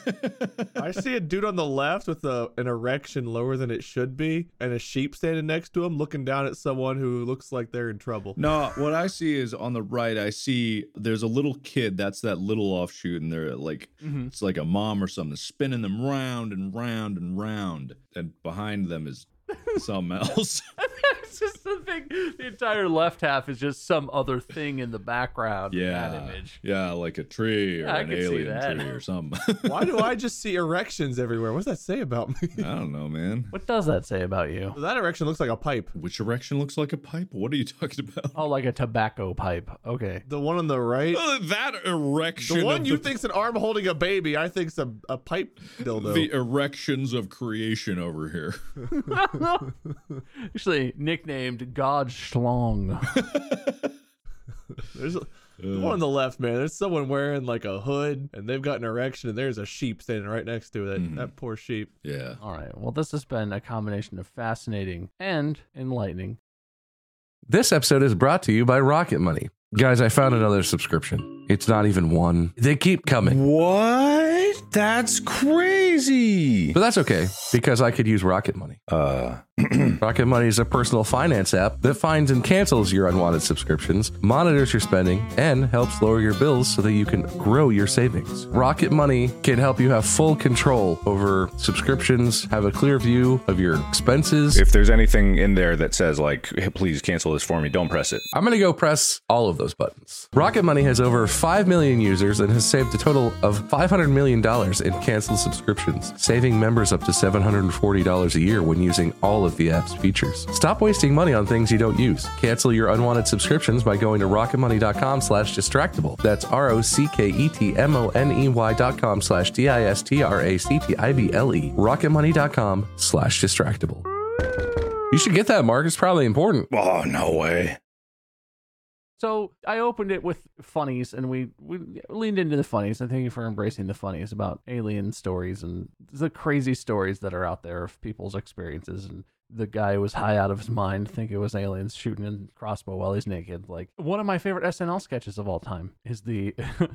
I see a dude on the left with an erection lower than it should be, and a sheep standing next to him looking down at someone who looks like they're in trouble. No, what I see is on the right, I see there's a little kid. That's that little offshoot, and they're like, it's like a mom or something spinning them round and round and round. And behind them is something else. It's just the thing. The entire left half is just some other thing in the background. Yeah, that image. Yeah, like a tree or an alien tree or something. Why do I just see erections everywhere? What does that say about me? I don't know, man. What does that say about you? That erection looks like a pipe. Which erection looks like a pipe? What are you talking about? Oh, like a tobacco pipe. Okay. The one on the right. That erection. The one you think's an arm holding a baby, I think's a pipe dildo. The erections of creation over here. Actually, nicknamed God Schlong. There's the one on the left, man. There's someone wearing like a hood, and they've got an erection, and there's a sheep standing right next to it. That poor sheep. Yeah. All right. Well, this has been a combination of fascinating and enlightening. This episode is brought to you by Rocket Money. Guys, I found another subscription. It's not even one. They keep coming. What? That's crazy. But that's okay, because I could use Rocket Money. Rocket Money is a personal finance app that finds and cancels your unwanted subscriptions, monitors your spending, and helps lower your bills so that you can grow your savings. Rocket Money can help you have full control over subscriptions, have a clear view of your expenses. If there's anything in there that says, like, hey, please cancel this for me, don't press it. I'm going to go press all of those buttons. Rocket Money has over 5 million users and has saved a total of $500 million in canceled subscriptions, saving members up to $740 a year when using all of the app's features. Stop wasting money on things you don't use. Cancel your unwanted subscriptions by going to rocketmoney.com/distractible. That's ROCKETMONEY.com/DISTRACTIBLE. Rocketmoney.com/distractible. You should get that, Mark. It's probably important. Oh, no way. So I opened it with funnies, and we leaned into the funnies. And thank you for embracing the funnies about alien stories and the crazy stories that are out there of people's experiences and the guy who was high out of his mind, think it was aliens shooting in crossbow while he's naked. Like, one of my favorite SNL sketches of all time is the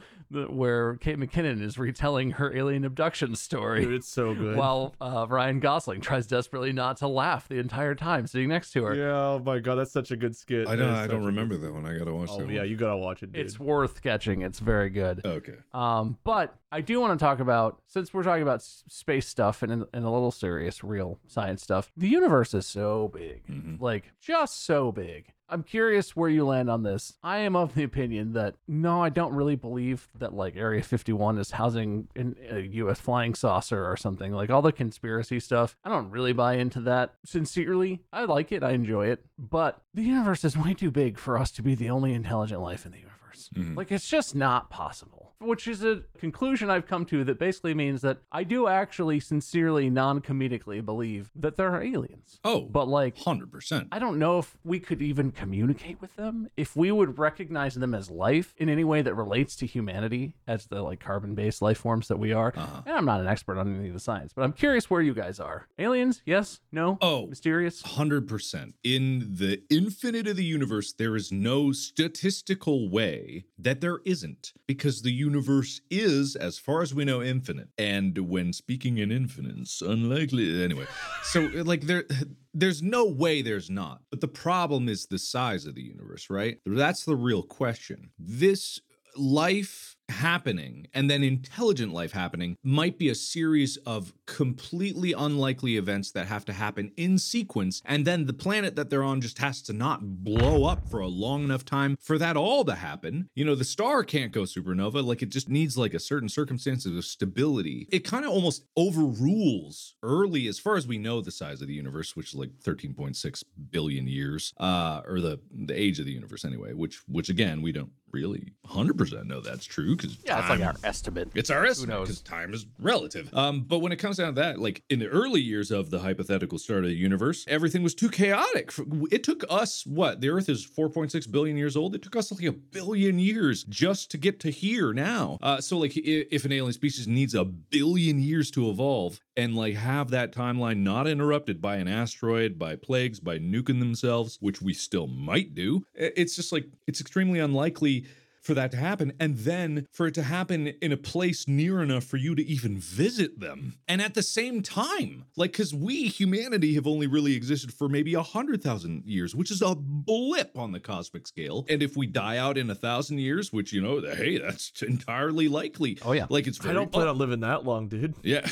where Kate McKinnon is retelling her alien abduction story. Dude, it's so good. While Ryan Gosling tries desperately not to laugh the entire time sitting next to her. Yeah, oh my god, that's such a good skit. I don't remember that one. I gotta watch that Oh one. yeah, you gotta watch it, dude. It's worth catching. It's very good. Okay. But I do want to talk about, since we're talking about space stuff and a little serious, real science stuff, the universe is so big. Like, just so big. I'm curious where you land on this. I am of the opinion that, no, I don't really believe that, like, Area 51 is housing a U.S. flying saucer or something. Like, all the conspiracy stuff, I don't really buy into that. Sincerely, I like it. I enjoy it. But the universe is way too big for us to be the only intelligent life in the universe. Like, it's just not possible. Which is a conclusion I've come to that basically means that I do actually sincerely, non-comedically believe that there are aliens. Oh, But, like, 100%. I don't know if we could even communicate with them, if we would recognize them as life in any way that relates to humanity as the, like, carbon-based life forms that we are. And I'm not an expert on any of the science, but I'm curious where you guys are. Aliens? Yes? No? Oh, Mysterious? 100%. In the infinite of the universe, there is no statistical way that there isn't, because the universe is, as far as we know, infinite. And when speaking in infinites, unlikely. Anyway, so like there's no way there's not. But the problem is the size of the universe, right? That's the real question. This life happening and then intelligent life happening might be a series of completely unlikely events that have to happen in sequence, and then the planet that they're on just has to not blow up for a long enough time for that all to happen. You know, the star can't go supernova. Like, it just needs like a certain circumstances of stability. It kind of almost overrules early, as far as we know, the size of the universe, which is like 13.6 billion years, or the age of the universe anyway, which again, we don't really 100% know that's true, because Yeah, it's like our estimate. it's our estimate, knows? because time is relative. But when it comes down to that, like in the early years of the hypothetical start of the universe, everything was too chaotic. It took us, what? The Earth is 4.6 billion years old. It took us like 1 billion years just to get to here now. So like if an alien species needs 1 billion years to evolve and like have that timeline not interrupted by an asteroid, by plagues, by nuking themselves, which we still might do, it's just like, it's extremely unlikely for that to happen, and then for it to happen in a place near enough for you to even visit them. And at the same time, like, because we, humanity, have only really existed for maybe 100,000 years, which is a blip on the cosmic scale. And if we die out in 1,000 years, which, you know, hey, that's entirely likely. Oh, yeah. Like, it's very... I don't plan on living that long, dude. Yeah.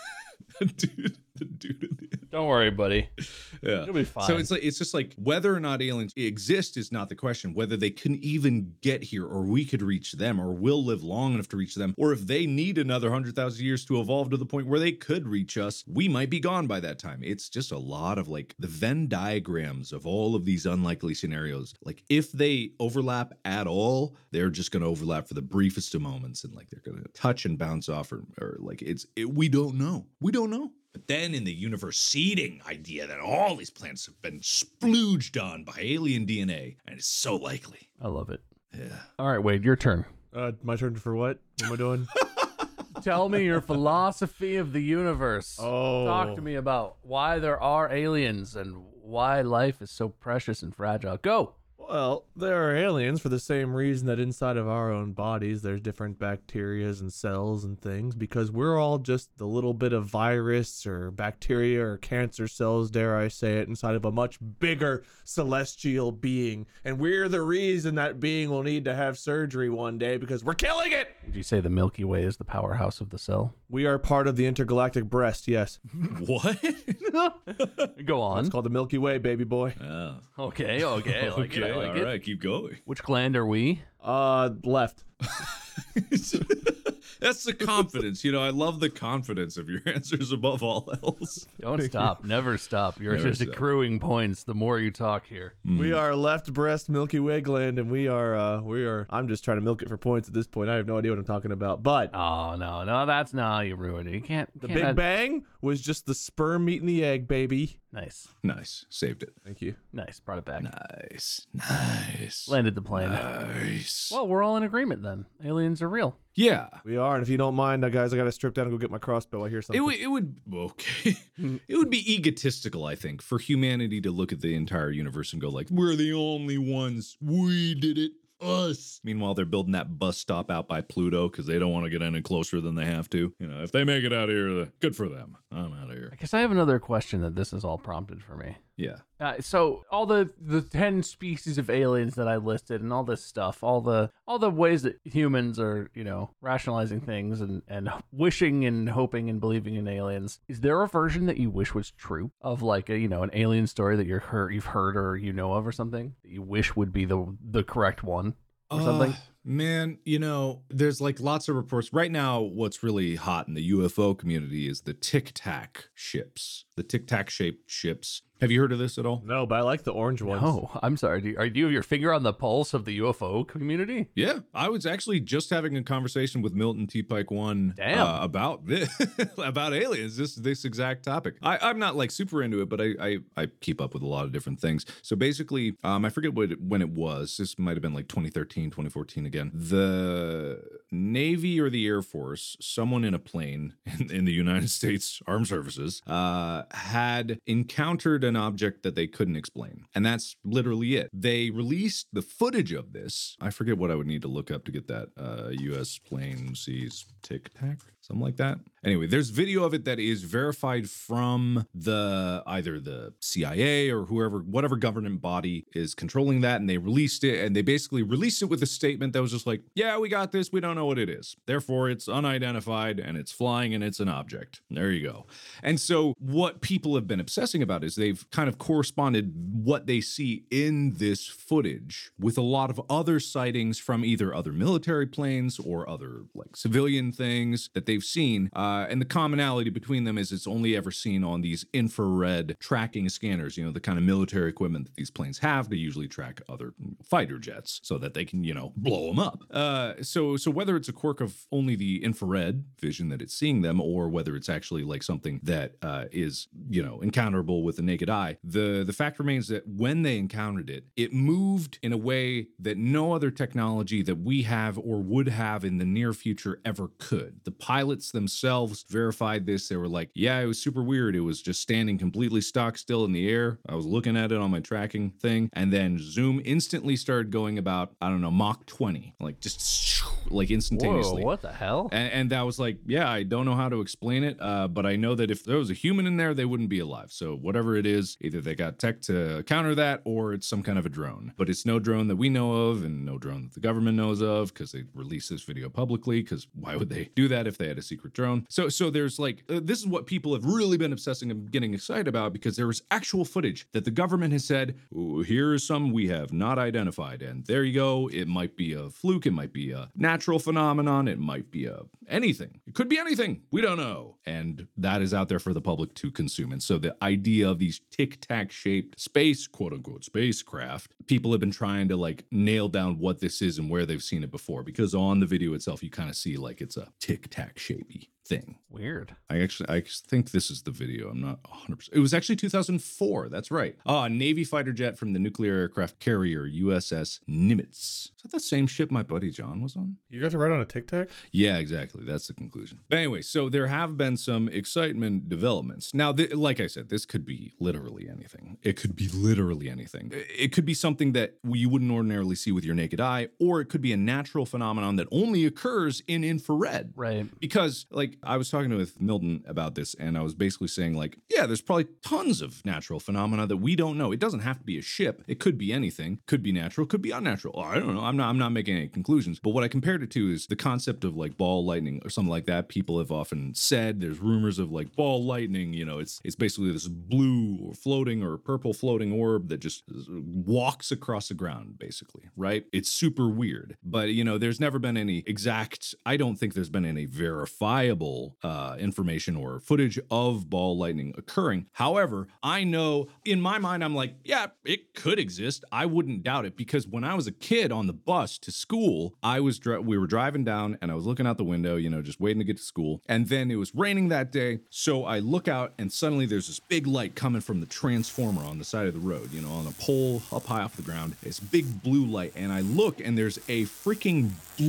The dude in the Don't worry, buddy. Yeah. It'll be fine. So it's just like, whether or not aliens exist is not the question. Whether they can even get here, or we could reach them, or will live long enough to reach them, or if they need another 100,000 years to evolve to the point where they could reach us, we might be gone by that time. It's just a lot of like the Venn diagrams of all of these unlikely scenarios. Like, if they overlap at all, they're just going to overlap for the briefest of moments, and like they're going to touch and bounce off, or like we don't know. We don't know. But then in the universe seeding idea that all these planets have been splooged on by alien DNA, and it's so likely. I love it. Yeah. All right, Wade, your turn. My turn for what? What am I doing? Tell me your philosophy of the universe. Oh. Talk to me about why there are aliens and why life is so precious and fragile. Go. Well, there are aliens for the same reason that inside of our own bodies there's different bacterias and cells and things, because we're all just the little bit of virus or bacteria or cancer cells, dare I say it, inside of a much bigger celestial being. And we're the reason that being will need to have surgery one day, because we're killing it! Would you say the Milky Way is the powerhouse of the cell? We are part of the intergalactic breast, yes. What? Go on. It's called the Milky Way, baby boy. Oh. Okay. I like it. I like All it. right, keep going. Which gland are we? Left. That's the confidence. You know, I love the confidence of your answers above all else. Don't stop. Never stop. You're Never just stop. accruing points the more you talk here. We are left breast Milky Way gland, and we are, I'm just trying to milk it for points at this point. I have no idea what I'm talking about, but Oh, no, that's not, you ruined it. You can't. the Big Bang was just the sperm meeting the egg, baby. Nice. Nice. Saved it. Thank you. Nice. Brought it back. Nice. Landed the plane. Nice. Well, we're all in agreement then. Aliens are real. Yeah. We are. Darn, if you don't mind, guys, I got to strip down and go get my crossbow. I hear something. It would okay. It would be egotistical, I think, for humanity to look at the entire universe and go like, we're the only ones. We did it. Us. Meanwhile, they're building that bus stop out by Pluto because they don't want to get any closer than they have to. You know, if they make it out of here, good for them. I'm out of here. I guess I have another question that this has all prompted for me. Yeah. So all the 10 species of aliens that I listed and all this stuff, all the ways that humans are, rationalizing things and wishing and hoping and believing in aliens. Is there a version that you wish was true of like an alien story that you've heard or of or something that you wish would be the correct one or something? Man, there's like lots of reports. Right now, what's really hot in the UFO community is the Tic Tac ships, the Tic Tac shaped ships. Have you heard of this at all? No, but I like the orange ones. No, I'm sorry. Do you have your finger on the pulse of the UFO community? Yeah, I was actually just having a conversation with Milton T. Pike One about this, about aliens. This exact topic. I'm not like super into it, but I keep up with a lot of different things. So basically, I forget when it was. This might have been like 2013, 2014 again. The Navy or the Air Force, someone in a plane in the United States Armed Services, had encountered an object that they couldn't explain. And that's literally it. They released the footage of this. I forget what I would need to look up to get that. U.S. plane sees Tic Tac, something like that. Anyway, there's video of it that is verified from either the CIA or whatever government body is controlling that, and they released it, and they basically released it with a statement that was just like, yeah, we got this, we don't know what it is. Therefore, it's unidentified, and it's flying, and it's an object. There you go. And so what people have been obsessing about is they've kind of corresponded what they see in this footage with a lot of other sightings from either other military planes or other like civilian things that they've seen. And the commonality between them is it's only ever seen on these infrared tracking scanners, the kind of military equipment that these planes have to usually track other fighter jets so that they can, blow them up. So whether it's a quirk of only the infrared vision that it's seeing them, or whether it's actually like something that is, encounterable with the naked eye, the fact remains that when they encountered it, it moved in a way that no other technology that we have or would have in the near future ever could. The pilots themselves verified this. They were like, yeah, it was super weird. It was just standing completely stock still in the air. I was looking at it on my tracking thing, and then zoom instantly started going about, I don't know, Mach 20, like just like instantaneously. Whoa, what the hell? And that was like, yeah, I don't know how to explain it, but I know that if there was a human in there, they wouldn't be alive. So whatever it is, either they got tech to counter that, or it's some kind of a drone. But it's no drone that we know of, and no drone that the government knows of, because they released this video publicly, because why would they do that if they had a secret drone? So there's like, this is what people have really been obsessing and getting excited about, because there was actual footage that the government has said, here is some we have not identified. And there you go. It might be a fluke. It might be a natural phenomenon. It might be anything. It could be anything. We don't know. And that is out there for the public to consume. And so the idea of these tic-tac shaped space, quote unquote, spacecraft, people have been trying to like nail down what this is and where they've seen it before, because on the video itself, you kind of see like it's a tic-tac shapey thing. Weird. I think this is the video. I'm not 100%. It was actually 2004. That's right. A Navy fighter jet from the nuclear aircraft carrier USS Nimitz. Is that the same ship my buddy John was on? You got to ride on a Tic Tac? Yeah, exactly. That's the conclusion. But anyway, so there have been some excitement developments. Now, like I said, this could be literally anything. It could be literally anything. It could be something that you wouldn't ordinarily see with your naked eye, or it could be a natural phenomenon that only occurs in infrared. Right. Because like I was talking with Milton about this, and I was basically saying like, yeah, there's probably tons of natural phenomena that we don't know. It doesn't have to be a ship. It could be anything. Could be natural. Could be unnatural. I don't know. I'm not making any conclusions. But what I compared it to is the concept of like ball lightning or something like that. People have often said there's rumors of like ball lightning. It's basically this blue or floating or purple floating orb that just walks across the ground, basically, right? It's super weird. But there's never been any exact. I don't think there's been any verifiable information or footage of ball lightning occurring. However, I know in my mind, I'm like, yeah, it could exist. I wouldn't doubt it, because when I was a kid on the bus to school, we were driving down and I was looking out the window, just waiting to get to school. And then it was raining that day. So I look out and suddenly there's this big light coming from the transformer on the side of the road, on a pole up high off the ground. It's big blue light. And I look and there's a freaking blue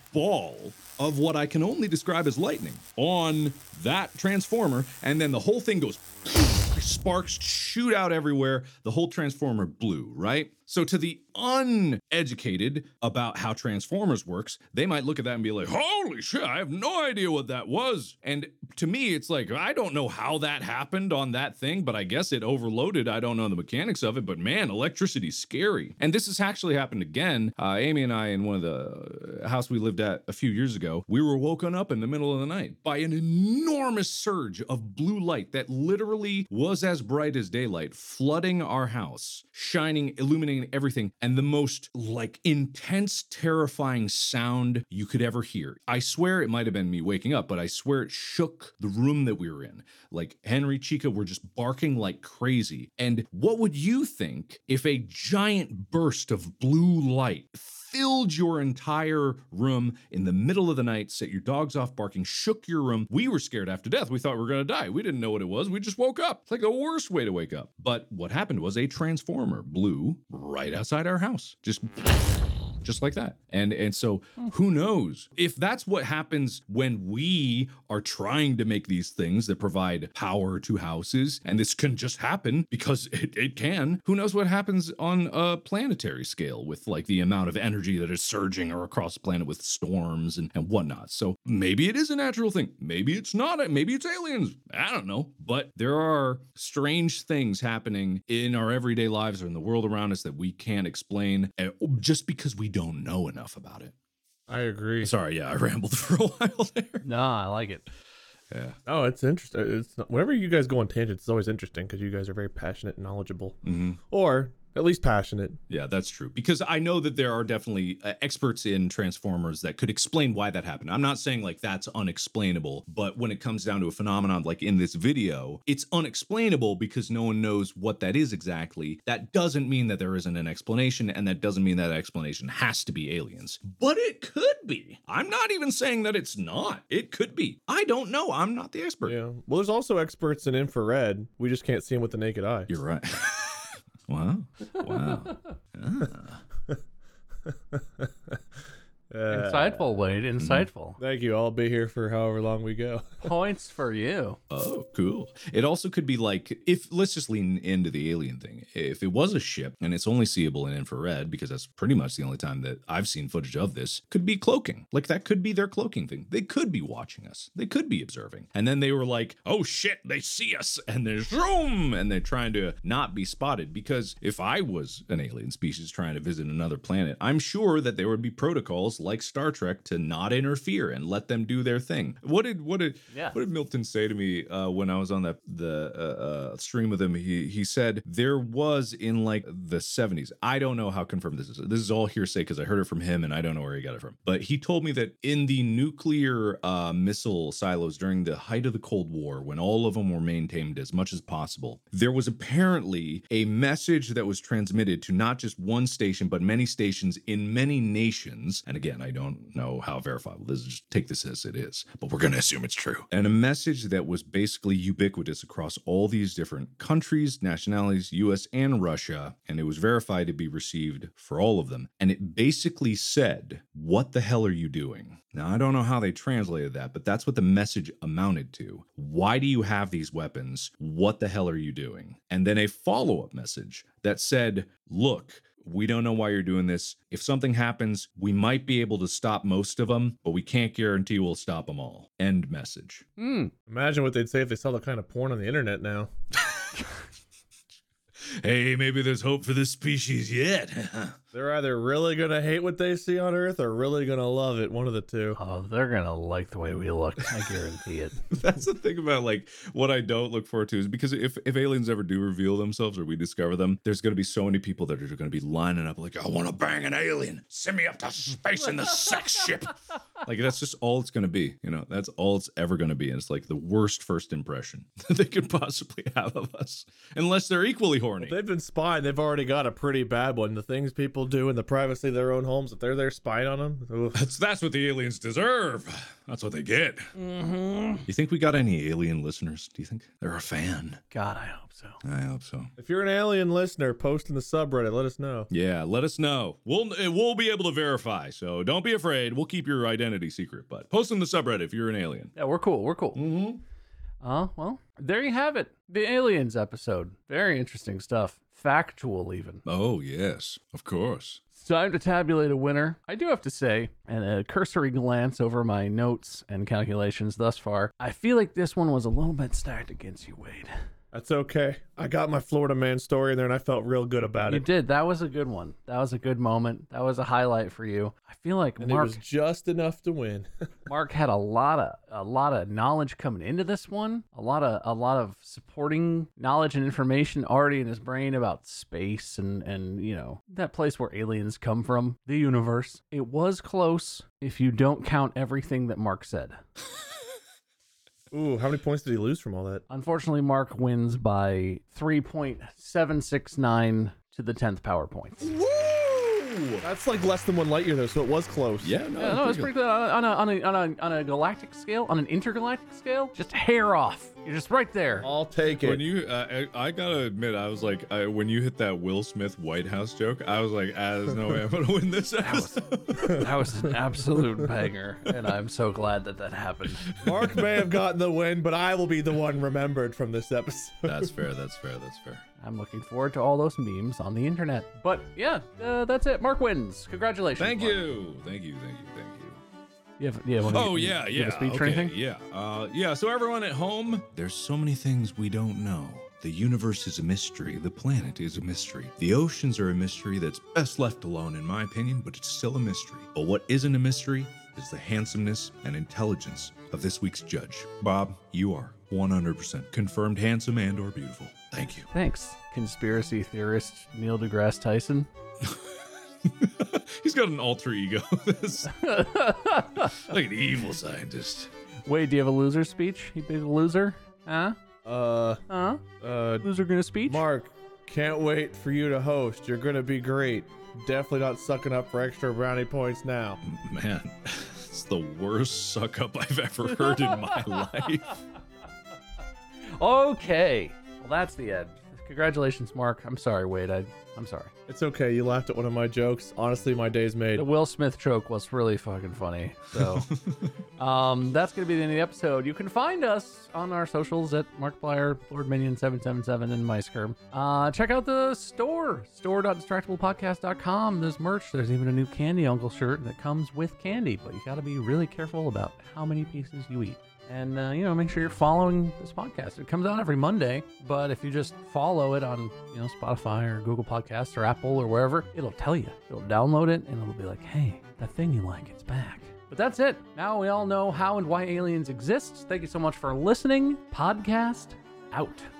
ball of what I can only describe as lightning on that transformer, and then the whole thing goes, sparks shoot out everywhere. The whole transformer blew, right? So to the uneducated about how Transformers works, they might look at that and be like, holy shit, I have no idea what that was. And to me, it's like, I don't know how that happened on that thing, but I guess it overloaded. I don't know the mechanics of it, but man, electricity's scary. And this has actually happened again. Amy and I, in one of the house we lived at a few years ago, we were woken up in the middle of the night by an enormous surge of blue light that literally was as bright as daylight, flooding our house, shining, illuminating everything, and the most like intense, terrifying sound you could ever hear. I swear it might have been me waking up, but I swear it shook the room that we were in. Like Henry, Chica were just barking like crazy. And what would you think if a giant burst of blue light filled your entire room in the middle of the night, set your dogs off barking, shook your room? We were scared half to death. We thought we were going to die. We didn't know what it was. We just woke up. It's like the worst way to wake up. But what happened was a transformer blew right outside our house. Just like that. And so who knows if that's what happens when we are trying to make these things that provide power to houses, and this can just happen because it can. Who knows what happens on a planetary scale with like the amount of energy that is surging or across the planet with storms and whatnot. So maybe it is a natural thing. Maybe it's not. Maybe it's aliens. I don't know. But there are strange things happening in our everyday lives or in the world around us that we can't explain just because we don't know enough about it. I agree. Sorry, yeah, I rambled for a while there. No, I like it. Yeah. Oh, it's interesting. Whenever you guys go on tangents, it's always interesting because you guys are very passionate and knowledgeable. Mm-hmm. Or at least passionate. Yeah, that's true. Because I know that there are definitely experts in Transformers that could explain why that happened. I'm not saying like that's unexplainable, but when it comes down to a phenomenon like in this video, it's unexplainable because no one knows what that is exactly. That doesn't mean that there isn't an explanation, and that doesn't mean that explanation has to be aliens. But it could be. I'm not even saying that it's not. It could be. I don't know. I'm not the expert. Yeah. Well, there's also experts in infrared. We just can't see them with the naked eye. You're right. Wow. Insightful, Wade. Insightful. Thank you. I'll be here for however long we go. Points for you. Oh, cool. It also could be like, if let's just lean into the alien thing. If it was a ship and it's only seeable in infrared, because that's pretty much the only time that I've seen footage of this, could be cloaking. Like that could be their cloaking thing. They could be watching us. They could be observing. And then they were like, oh shit, they see us. And there's zoom. And they're trying to not be spotted. Because if I was an alien species trying to visit another planet, I'm sure that there would be protocols like Star Trek to not interfere and let them do their thing. What did Milton say to me when I was on the stream with him? He said there was in like the 70s. I don't know how confirmed this is. This is all hearsay because I heard it from him and I don't know where he got it from. But he told me that in the nuclear missile silos during the height of the Cold War, when all of them were maintained as much as possible, there was apparently a message that was transmitted to not just one station, but many stations in many nations. And again, I don't know how verifiable this is. Just take this as it is, but we're going to assume it's true. And a message that was basically ubiquitous across all these different countries, nationalities, US and Russia. And it was verified to be received for all of them. And it basically said, what the hell are you doing? Now, I don't know how they translated that, but that's what the message amounted to. Why do you have these weapons? What the hell are you doing? And then a follow-up message that said, look, we don't know why you're doing this. If something happens, we might be able to stop most of them, but we can't guarantee we'll stop them all. End message. Imagine what they'd say if they saw that kind of porn on the internet now. Hey, maybe there's hope for this species yet. They're either really going to hate what they see on Earth or really going to love it. One of the two. Oh, they're going to like the way we look. I guarantee it. That's the thing about like what I don't look forward to is because if aliens ever do reveal themselves or we discover them, there's going to be so many people that are going to be lining up like, I want to bang an alien. Send me up to space in the sex ship. Like that's just all it's going to be. You know, that's all it's ever going to be. And it's like the worst first impression that they could possibly have of us. Unless they're equally horny. Well, they've been spying. They've already got a pretty bad one. The things people people do in the privacy of their own homes if they're there spying on them. Oof. That's what the aliens deserve. That's what they get. You think we got any alien listeners? Do you think they're a fan? God, I hope so. I hope so. If you're an alien listener, post in the subreddit. Let us know. Yeah, let us know. We'll be able to verify, so don't be afraid. We'll keep your identity secret, but post in the subreddit if you're an alien. Yeah, we're cool. We're cool. Mm-hmm. Well, there you have it. The aliens episode. Very interesting stuff. Factual, even. Oh, yes, of course. It's time to tabulate a winner. I do have to say, and a cursory glance over my notes and calculations thus far, I feel like this one was a little bit stacked against you, Wade. That's okay. I got my Florida man story in there, and I felt real good about You it. did. That was a good one. That was a good moment. That was a highlight for you. I feel like And Mark it was just enough to win. Mark had a lot of knowledge coming into this one. A lot of supporting knowledge and information already in his brain about space and you know, that place where aliens come from, the universe. It was close if you don't count everything that Mark said. Ooh, how many points did he lose from all that? Unfortunately, Mark wins by 3.769 to the 10th power points. Woo! That's like less than 1 light year, though, so it was close. Yeah, No, it's pretty good on a galactic scale, on an intergalactic scale. Just hair off. You're just right there. I'll take it. When you, I gotta admit, I was like, when you hit that Will Smith White House joke, I was like, there's no way I'm gonna win this episode. That was an absolute banger, and I'm so glad that happened. Mark may have gotten the win, but I will be the one remembered from this episode. That's fair. That's fair. That's fair. I'm looking forward to all those memes on the internet. But yeah, that's it. Mark wins. Congratulations. Thank Mark. you. Thank you. You have Oh, you yeah. have a speech or Okay, anything? yeah. So everyone at home, there's so many things we don't know. The universe is a mystery. The planet is a mystery. The oceans are a mystery that's best left alone, in my opinion, but it's still a mystery. But what isn't a mystery is the handsomeness and intelligence of this week's judge. Bob, you are 100% confirmed handsome and or beautiful. Thank you. Thanks, conspiracy theorist Neil deGrasse Tyson. He's got an alter ego. Like an evil scientist. Wait, do you have a loser speech? You big loser? Huh? Loser gonna speech? Mark, can't wait for you to host. You're gonna be great. Definitely not sucking up for extra brownie points now. Man, it's the worst suck up I've ever heard in my life. Okay. Well, that's the end. Congratulations, Mark. I'm sorry, Wade. I'm sorry. It's okay. You laughed at one of my jokes. Honestly, my day's made. The Will Smith joke was really fucking funny. So, that's going to be the end of the episode. You can find us on our socials at Markiplier, Lord Minion 777, and Meisker. Check out the store.distractablepodcast.com. There's merch. There's even a new Candy Uncle shirt that comes with candy, but you got to be really careful about how many pieces you eat. And, make sure you're following this podcast. It comes out every Monday, but if you just follow it on, Spotify or Google Podcasts or Apple or wherever, it'll tell you. It'll download it, and it'll be like, hey, that thing you like, it's back. But that's it. Now we all know how and why aliens exist. Thank you so much for listening. Podcast out.